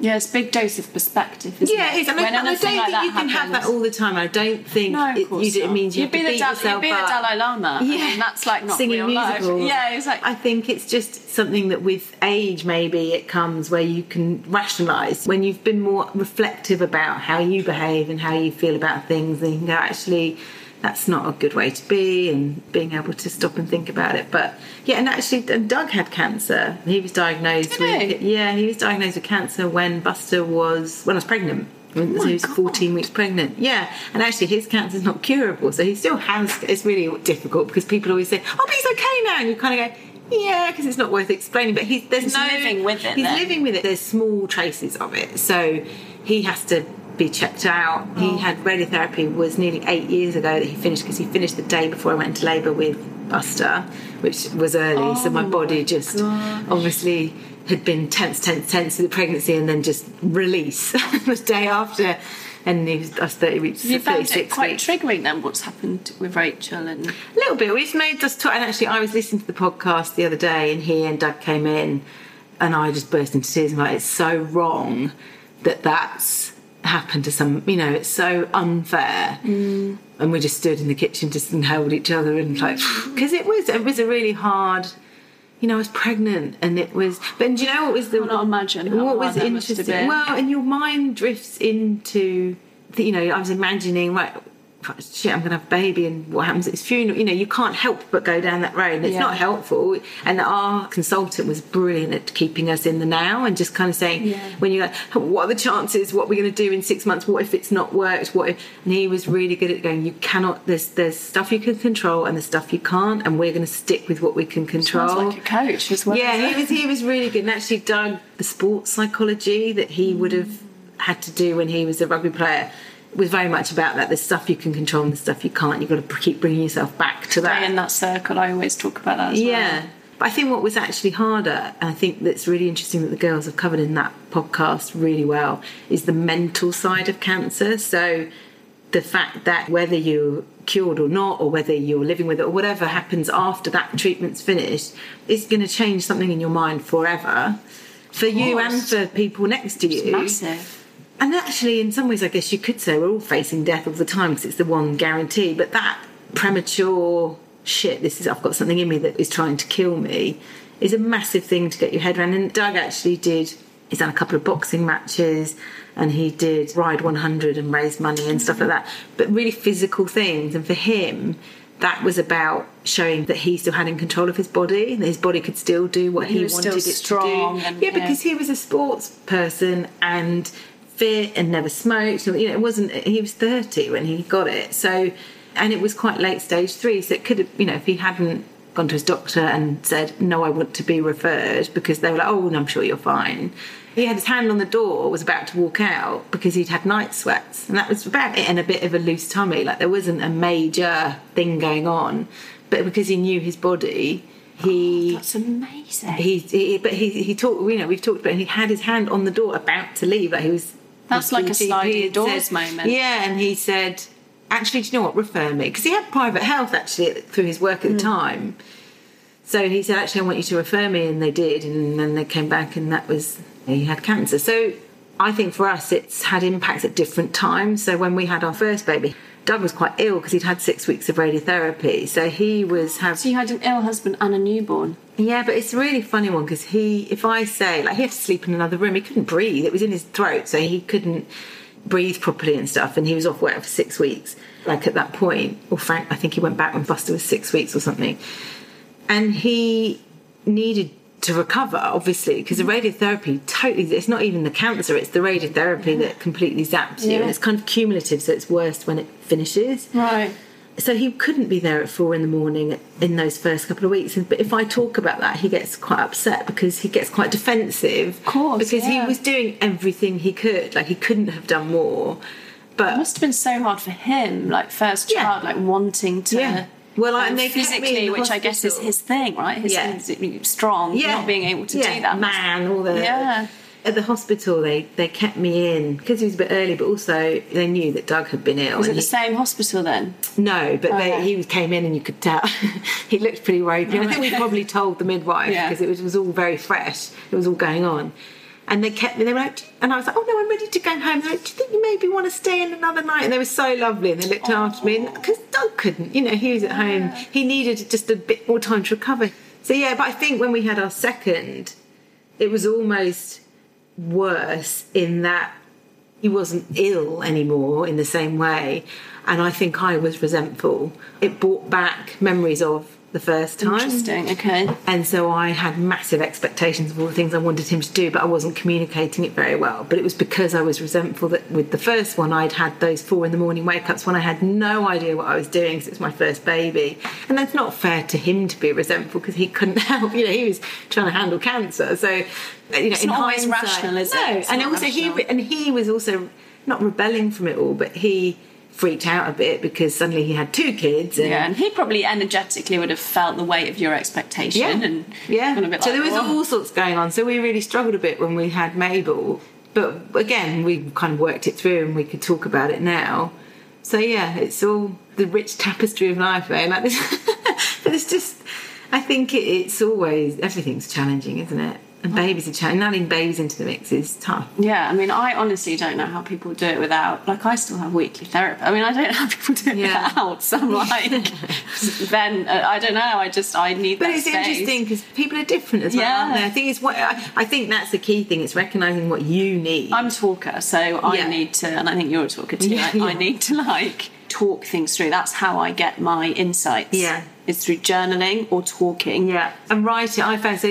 Yeah, it's a big dose of perspective, isn't Yeah, it? it is. I don't think you can have that all the time. I don't think it means you have to beat yourself up. You'd be the Dalai Lama. Yeah. I mean, that's like not singing real musicals. life. Yeah, exactly. I think it's just something that with age maybe it comes where you can rationalise. When you've been more reflective about how you behave and how you feel about things, then you can go, actually, that's not a good way to be, and being able to stop and think about it. But yeah, and actually Doug had cancer. He was diagnosed he was diagnosed with cancer when I was pregnant. So he was 14 weeks pregnant. Yeah, and actually his cancer's not curable, so he still has. It's really difficult because people always say, "Oh, but he's okay now," and you kind of go, "Yeah," because it's not worth explaining. But he's living with it. He's living with it. There's small traces of it, so he has to be checked out. He had radiotherapy. Was nearly 8 years ago that he finished, because he finished the day before I went into labour with Buster, which was early. So my body just obviously had been tense through the pregnancy, and then just release the day after. And I was 30 weeks. You found it quite triggering then, what's happened with Rachel? And a little bit. We've made us talk. And actually, I was listening to the podcast the other day, and he and Doug came in, and I just burst into tears. I'm like, it's so wrong that that's happened to some, it's so unfair. And we just stood in the kitchen just and held each other, and like, because it was a really hard, I was pregnant, and it was, but do you know what was I cannot imagine what was interesting? Well, and your mind drifts into I was imagining, right, shit, I'm going to have a baby, and what happens at his funeral? You can't help but go down that road, and it's not helpful. And our consultant was brilliant at keeping us in the now, and just kind of saying, when you're like, what are the chances? What are we going to do in 6 months? What if it's not worked? And he was really good at going, you cannot, there's stuff you can control and there's stuff you can't, and we're going to stick with what we can control. Sounds like a coach as well. Yeah, he was really good. And actually, Doug, the sports psychology that he would have had to do when he was a rugby player, was very much about that. There's stuff you can control and there's stuff you can't. You've got to keep bringing yourself back to that. Stay in that circle. I always talk about that as well. Yeah. But I think what was actually harder, and I think that's really interesting that the girls have covered in that podcast really well, is the mental side of cancer. So the fact that whether you're cured or not, or whether you're living with it, or whatever happens after that treatment's finished, is going to change something in your mind forever. For you and for people next to you. It's massive. And actually, in some ways, I guess you could say we're all facing death all the time because it's the one guarantee. But that premature shit, I've got something in me that is trying to kill me, is a massive thing to get your head around. And Doug actually he's done a couple of boxing matches, and he did Ride 100 and raise money and stuff like that. But really physical things. And for him, that was about showing that he still had in control of his body, and his body could still do what he wanted it to do. Because he was a sports person and fit and never smoked. It wasn't. He was 30 when he got it. So, and it was quite late stage 3. So it could have, if he hadn't gone to his doctor and said, "No, I want to be referred," because they were like, "Oh, no, I'm sure you're fine." He had his hand on the door, was about to walk out because he'd had night sweats, and that was about it, and a bit of a loose tummy. Like there wasn't a major thing going on, but because he knew his body. That's amazing. He talked. We've talked about it, and he had his hand on the door, about to leave. Like he was. That's like a sliding doors moment. Yeah, and he said, "Actually, do you know what? Refer me," because he had private health actually through his work at the time. So he said, "Actually, I want you to refer me," and they did, and then they came back, and that was he had cancer. So I think for us, it's had impacts at different times. So when we had our first baby, Doug was quite ill because he'd had 6 weeks of radiotherapy. So he was So you had an ill husband and a newborn? Yeah, but it's a really funny one because if I say, like, he had to sleep in another room, he couldn't breathe. It was in his throat, so he couldn't breathe properly and stuff, and he was off work for 6 weeks. Like, at that point, or Frank, I think he went back when Buster was 6 weeks or something. And he needed to recover, obviously, because the radiotherapy it's not even the cancer, it's the radiotherapy that completely zaps you, and it's kind of cumulative, so it's worse when it finishes. Right. So he couldn't be there at 4 a.m. in those first couple of weeks. But if I talk about that, he gets quite upset because he gets quite defensive. Of course, because he was doing everything he could. Like, he couldn't have done more. But it must have been so hard for him, like, first child, like, wanting to... Yeah. Well, and they physically, which I guess is his thing, right? His thing's strong, not being able to do that. Man, all the... Yeah. At the hospital, they kept me in because he was a bit early, but also they knew that Doug had been ill. Was it the same hospital then? No, but he came in and you could tell he looked pretty ropey. I think we probably told the midwife because it was all very fresh. It was all going on. And they were like, and I was like, oh no, I'm ready to go home. They're like, do you think you maybe want to stay in another night? And they were so lovely, and they looked after me. Because Doug couldn't, he was at home. He needed just a bit more time to recover. So yeah, but I think when we had our second, it was almost worse in that he wasn't ill anymore in the same way. And I think I was resentful. It brought back memories of the first time. Interesting, okay. And so I had massive expectations of all the things I wanted him to do, but I wasn't communicating it very well. But it was because I was resentful that with the first one, I'd had those 4 a.m. wake-ups when I had no idea what I was doing because it was my first baby. And that's not fair to him to be resentful because he couldn't help. He was trying to handle cancer. So, it's in not always rational, is it? No, It's and not also rational. he was also not rebelling from it all, but he freaked out a bit because suddenly he had 2 kids. And he probably energetically would have felt the weight of your expectation. And gone a bit so like, there was all sorts going on. So we really struggled a bit when we had Mabel. But again, we kind of worked it through and we could talk about it now. So yeah, it's all the rich tapestry of life, eh? Like this. But it's just, I think it's always, everything's challenging, isn't it? And babies are challenging. Adding babies into the mix is tough. Yeah, I mean, I honestly don't know how people do it without... I still have weekly therapy. I mean, I don't know how people do it without. So I'm like... then, I don't know, I need that space. But it's interesting because people are different as well, aren't they? I think that's the key thing. It's recognising what you need. I'm a talker, so I need to... And I think you're a talker too. I need to, talk things through. That's how I get my insights. Yeah. Is through journaling or talking. Yeah, and writing. I found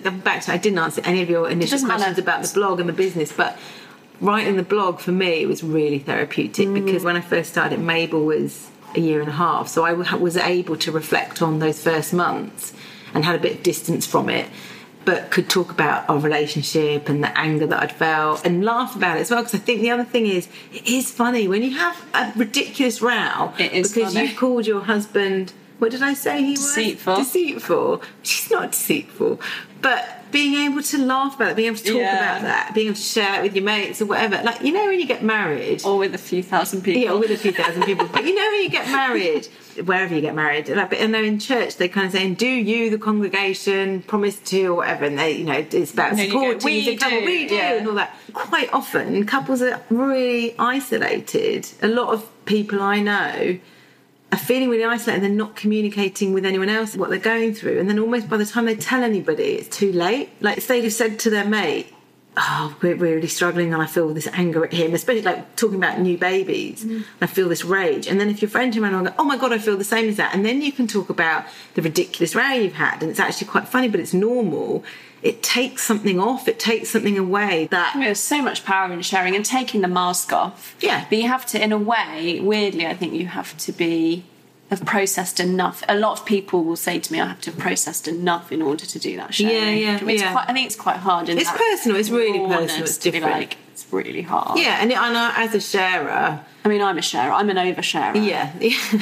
I didn't answer any of your initial questions about the blog and the business, but writing the blog for me was really therapeutic because when I first started, Mabel was a year and a half, so I was able to reflect on those first months and had a bit of distance from it, but could talk about our relationship and the anger that I'd felt and laugh about it as well, because I think the other thing is, it is funny when you have a ridiculous row. It is because funny. you called your husband... What did I say he was? Deceitful. She's not deceitful. But being able to laugh about it, being able to talk about that, being able to share it with your mates or whatever. When you get married... Or with a few thousand people. Yeah, or with a few thousand people. But when you get married, wherever you get married, and they're in church, they kind of saying, do you, the congregation, promise to, or whatever, and they, it's about supporting we do, and all that. Quite often, couples are really isolated. A lot of people I know are feeling really isolated and they're not communicating with anyone else what they're going through, and then almost by the time they tell anybody it's too late. If they'd have said to their mate, we're really struggling and I feel this anger at him, especially talking about new babies, I feel this rage, and then if your friend turns around and go, oh my god, I feel the same as that, and then you can talk about the ridiculous row you've had and it's actually quite funny but it's normal. It takes something off, it takes something away. There's so much power in sharing and taking the mask off. Yeah. But you have to, in a way, weirdly, I think you have to have processed enough. A lot of people will say to me, I have to have processed enough in order to do that sharing. Yeah. I think it's quite hard. It's personal, it's really personal, it's different. It's really hard. Yeah, and as a sharer... I mean, I'm a sharer. I'm an oversharer. Yeah.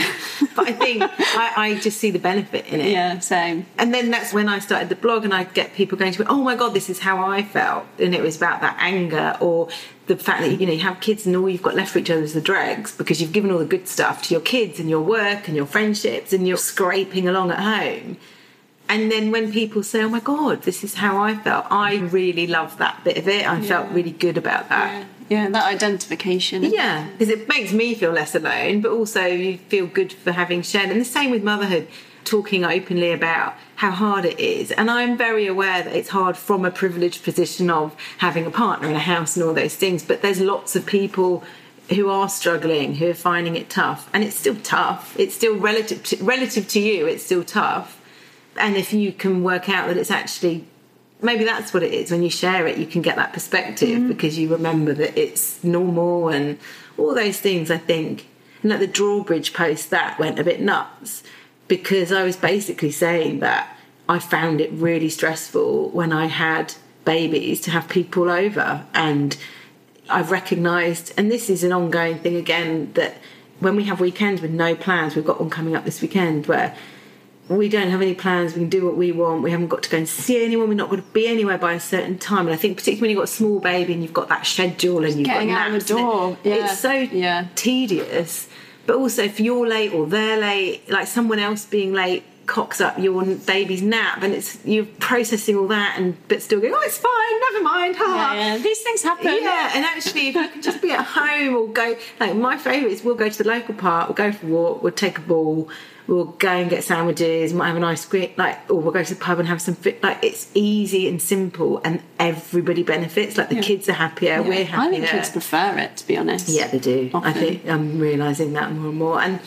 But I think I just see the benefit in it. Yeah, same. And then that's when I started the blog and I'd get people going to me, oh my God, this is how I felt. And it was about that anger or the fact that, you have kids and all you've got left for each other is the dregs because you've given all the good stuff to your kids and your work and your friendships and you're scraping along at home. And then when people say, oh my God, this is how I felt, I really loved that bit of it. I felt really good about that. Yeah, that identification. Yeah, because it makes me feel less alone, but also you feel good for having shared. And the same with motherhood, talking openly about how hard it is. And I'm very aware that it's hard from a privileged position of having a partner and a house and all those things. But there's lots of people who are struggling, who are finding it tough. And it's still tough. It's still relative to you, it's still tough. And if you can work out that it's actually... Maybe that's what it is. When you share it, you can get that perspective because you remember that it's normal and all those things, I think. And the drawbridge post, that went a bit nuts because I was basically saying that I found it really stressful when I had babies to have people over. And I've recognised, and this is an ongoing thing again, that when we have weekends with no plans, we've got one coming up this weekend where... we don't have any plans, we can do what we want, we haven't got to go and see anyone, we're not going to be anywhere by a certain time. And I think particularly when you've got a small baby and you've got that schedule and you've got naps, the door. It's so tedious. But also if you're late or they're late, someone else being late cocks up your baby's nap, and you're processing all that, but still going, oh, it's fine, never mind. Yeah, these things happen. Yeah, and actually, if you can just be at home or go, like my favourite is we'll go to the local park, we'll go for a walk, we'll take a ball, we'll go and get sandwiches, might have an ice cream, or we'll go to the pub and have some it's easy and simple, and everybody benefits. Like the kids are happier, we're happier. I think kids prefer it, to be honest. Yeah, they do. Often. I think I'm realising that more and more. And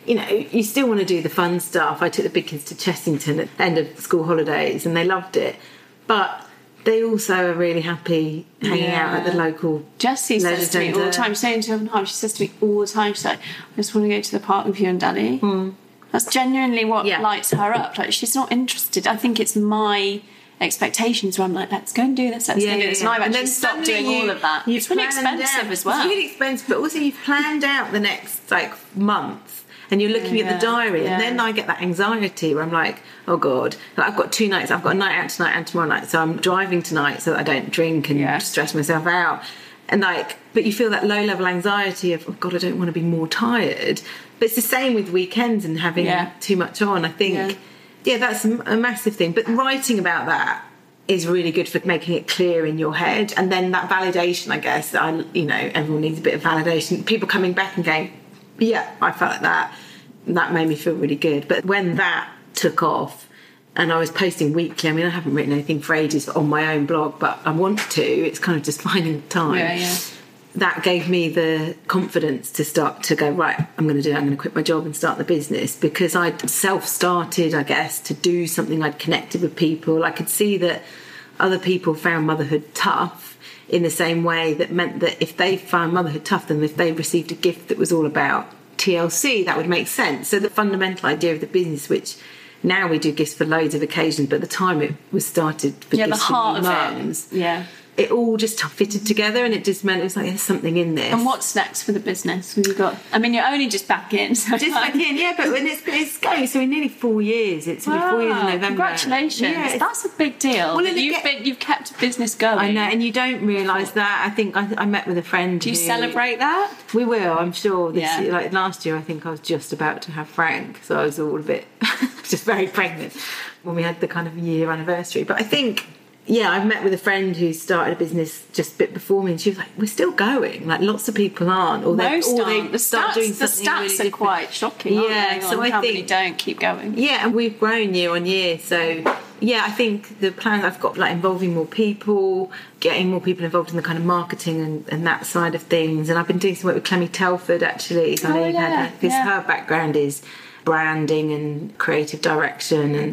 you still want to do the fun stuff. I took the big kids to Chessington at the end of school holidays, and they loved it. But they also are really happy hanging out at the local. Jessie says to me all the time, saying to her, she says to me all the time, she's like, I just want to go to the park with you and Daddy. That's genuinely what lights her up. Like, she's not interested. I think it's my expectations where I'm like, let's go and do this, let's go and do this. And I've actually stopped doing all of that. It's really expensive as well. It's really expensive, but also you've planned out the next month. And you're looking at the diary, and then I get that anxiety where I'm like, oh God, I've got 2 nights. I've got a night out tonight and tomorrow night, so I'm driving tonight so that I don't drink and stress myself out. And but you feel that low-level anxiety of, oh God, I don't want to be more tired. But it's the same with weekends and having too much on. I think, that's a massive thing. But writing about that is really good for making it clear in your head. And then that validation, I guess, everyone needs a bit of validation. People coming back and going, yeah, I felt like that. That made me feel really good. But when that took off and I was posting weekly, I mean, I haven't written anything for ages on my own blog, but I want to. It's kind of just finding the time. Yeah. That gave me the confidence to start to go, right, I'm going to quit my job and start the business, because I'd self-started, I guess, to do something. I'd connected with people. I could see that other people found motherhood tough in the same way. That meant that if they found motherhood tough, then if they received a gift that was all about TLC, that would make sense. So the fundamental idea of the business, which now we do gifts for loads of occasions, but at the time it was started for gifts the heart for of mums. It it all just fitted together, and it just meant it was like, there's something in this. And what's next for the business? Have you got? I mean, you're only just back in. So just back in, yeah. But when it's going, so in nearly 4 years. It's been 4 years in November. Congratulations! Yeah, that's a big deal. Well, you've kept business going. I know, and you don't realise that. I think I met with a friend. Do you celebrate that? We will, I'm sure. Year, like last year, I think I was just about to have Frank, so I was all a bit just very pregnant when we had the kind of year anniversary. But I think. Yeah, I've met with a friend who started a business just a bit before me, and she was like, "We're still going. Like lots of people aren't, or they start doing something really different." The stats are quite shocking. Yeah, so I think many don't keep going. Yeah, and we've grown year on year. So yeah, I think the plan I've got, like involving more people, getting more people involved in the kind of marketing and that side of things. And I've been doing some work with Clemmy Telford actually. I know you've had because her background is branding and creative direction and.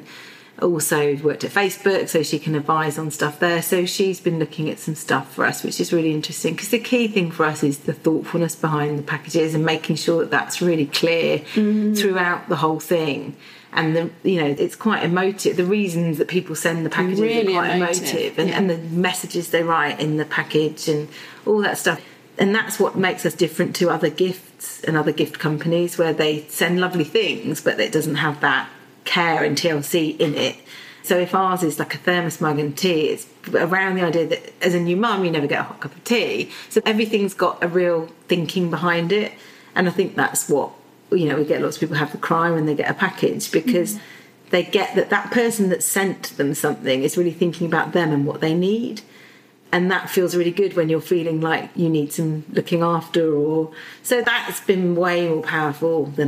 Also worked at Facebook, so she can advise on stuff there. So she's been looking at some stuff for us, which is really interesting, because the key thing for us is the thoughtfulness behind the packages and making sure that that's really clear throughout the whole thing. And it's quite emotive. The reasons that people send the packages are quite emotive, and the messages they write in the package and all that stuff. And that's what makes us different to other gifts and other gift companies, where they send lovely things, but it doesn't have that care and TLC in it. So if ours is like a thermos mug and tea, it's around the idea that as a new mum you never get a hot cup of tea, so everything's got a real thinking behind it. And I think that's what we get lots of people have to cry when they get a package, because they get that person that sent them something is really thinking about them and what they need, and that feels really good when you're feeling like you need some looking after. Or so that's been way more powerful than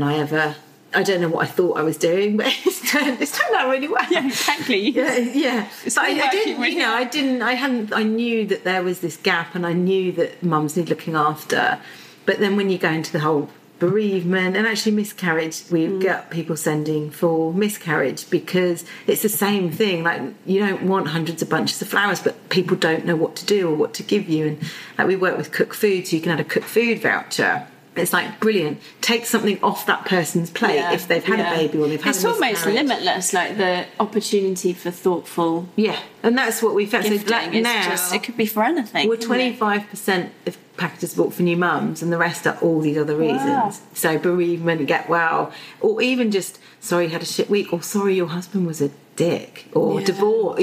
I don't know what I thought I was doing, but it's turned out really well. Yeah, exactly. Yeah. So I knew that there was this gap, and I knew that mums need looking after. But then when you go into the whole bereavement and actually miscarriage, we get people sending for miscarriage, because it's the same thing. Like, you don't want hundreds of bunches of flowers, but people don't know what to do or what to give you. And like, we work with Cook Food, so you can add a Cook Food voucher. It's like brilliant. Take something off that person's plate if they've had a baby or they've had a miscarriage. It's almost limitless, like the opportunity for thoughtful. Yeah, and that's what we found. So now it could be for anything. We're 25% of packages bought for new mums, and the rest are all these other reasons. Wow. So bereavement, get well, or even just sorry you had a shit week, or sorry your husband was a dick, or divorce.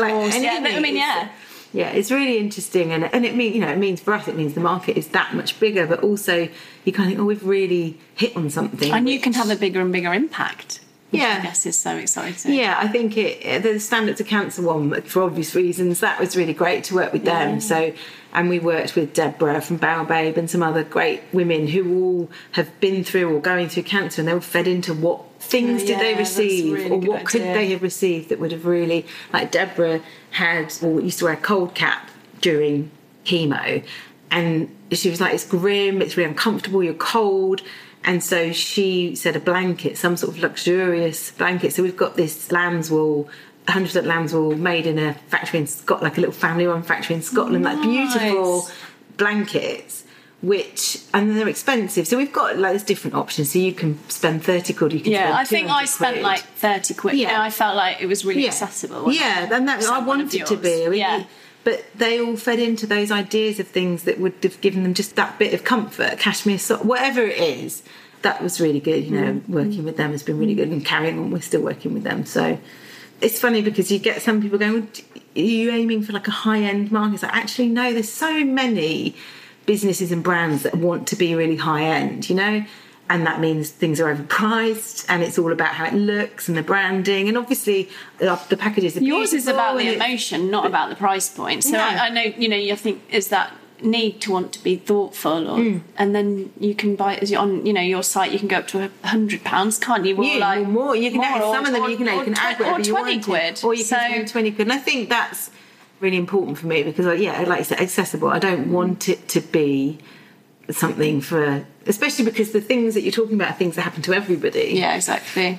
Yeah, it's really interesting, and it means for us, it means the market is that much bigger, but also you kind of think, we've really hit on something. And you can have a bigger and bigger impact. which I guess is so exciting. Yeah, I think the Stand Up to Cancer one, for obvious reasons, that was really great to work with them. So, and we worked with Deborah from Bow Babe and some other great women who all have been through or going through cancer, and they were fed into what things did they receive, really, or what could they have received that would have really, like Deborah used to wear a cold cap during chemo, and she was like, it's grim, it's really uncomfortable, you're cold. And so she said a blanket, some sort of luxurious blanket. So we've got this lamb's wool, 100% lamb's wool, made in a factory in Scotland, like a little family-run factory in Scotland, like beautiful blankets, and they're expensive. So we've got like there's different options. So you can spend 30 quid, you can spend 200 I think I spent like 30 quid. Yeah, I felt like it was really accessible. Yeah, and that I wanted it to be. I mean, but they all fed into those ideas of things that would have given them just that bit of comfort, cashmere sock, whatever it is. That was really good, working with them has been really good, and carrying on, we're still working with them. So it's funny because you get some people going, are you aiming for like a high-end market? It's like, actually, no, there's so many businesses and brands that want to be really high-end, and that means things are overpriced, and it's all about how it looks and the branding, and obviously the packages are yours is about the emotion, not about the price point. So I know I think is that need to want to be thoughtful, and then you can buy it on your site. You can go up to £100, can't you? More. You can add some of them. You can add whatever you want, 20 quid, or you can spend 20 quid. And I think that's really important for me because, like I said, accessible. I don't want it to be something for, especially because the things that you're talking about are things that happen to everybody. Yeah, exactly.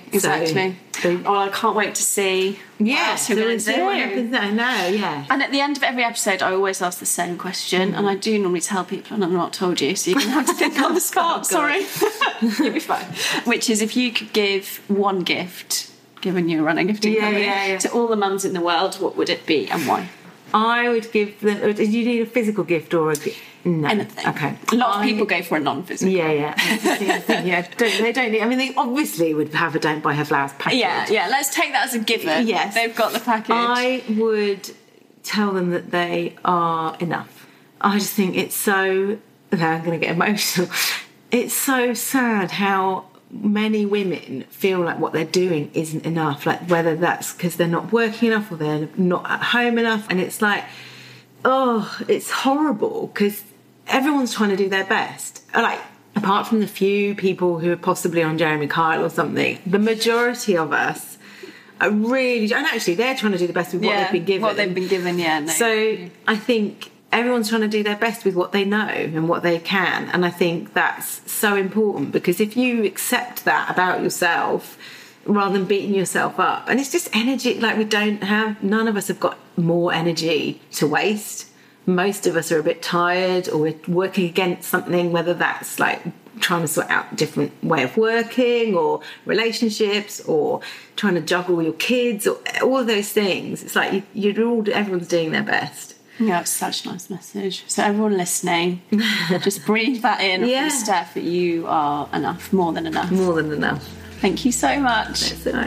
I can't wait to see. Yeah, so we're going to see what happens now. And at the end of every episode, I always ask the same question, and I do normally tell people, and I've not told you, so you're going to have to think on the spot. Sorry, you'll be fine. Which is, if you could give one gift, given you run a gifting company, to all the mums in the world, what would it be and why? I would give them. Did you need a physical gift or a gift? No. Anything. Okay. A lot of people go for a non-physical. Yeah. They don't need. I mean, they obviously would have a "Don't Buy Her Flowers" package. Yeah. Let's take that as a given. Yes, they've got the package. I would tell them that they are enough. I just think it's so. Okay, I'm going to get emotional. It's so sad how many women feel like what they're doing isn't enough, like whether that's because they're not working enough or they're not at home enough, and it's like, it's horrible because everyone's trying to do their best, like apart from the few people who are possibly on Jeremy Kyle or something, the majority of us are really, and actually they're trying to do the best with what they've been given. So I think everyone's trying to do their best with what they know and what they can. And I think that's so important because if you accept that about yourself rather than beating yourself up, and it's just energy, like none of us have got more energy to waste. Most of us are a bit tired or we're working against something, whether that's like trying to sort out a different way of working or relationships or trying to juggle your kids or all of those things. It's like everyone's doing their best. Yeah, it's such a nice message. So everyone listening, just breathe that in from Steph, that you are enough, more than enough. More than enough. Thank you so much. That's all right.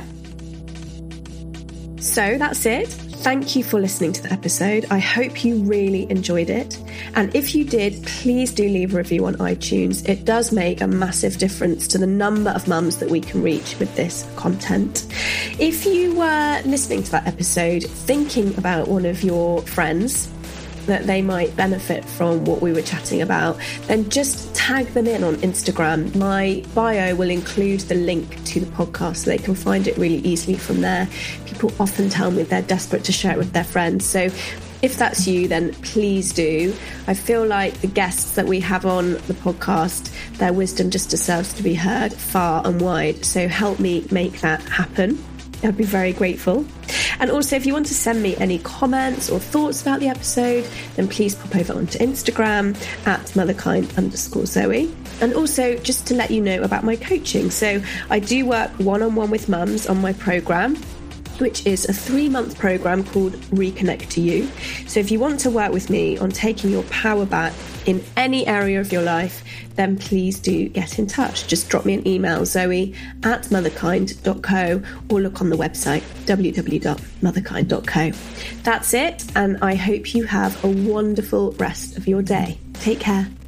So that's it. Thank you for listening to the episode. I hope you really enjoyed it. And if you did, please do leave a review on iTunes. It does make a massive difference to the number of mums that we can reach with this content. If you were listening to that episode thinking about one of your friends that they might benefit from what we were chatting about, then just tag them in on Instagram. My bio will include the link to the podcast so they can find it really easily from there. People often tell me they're desperate to share it with their friends. So if that's you, then please do. I feel like the guests that we have on the podcast, their wisdom just deserves to be heard far and wide. So help me make that happen. I'd be very grateful. And also, if you want to send me any comments or thoughts about the episode, then please pop over onto Instagram at motherkind_Zoe. And also, just to let you know about my coaching. So I do work one-on-one with mums on my programme, which is a 3-month programme called Reconnect to You. So if you want to work with me on taking your power back in any area of your life, then please do get in touch. Just drop me an email, zoe@motherkind.co, or look on the website, www.motherkind.co. That's it, and I hope you have a wonderful rest of your day. Take care.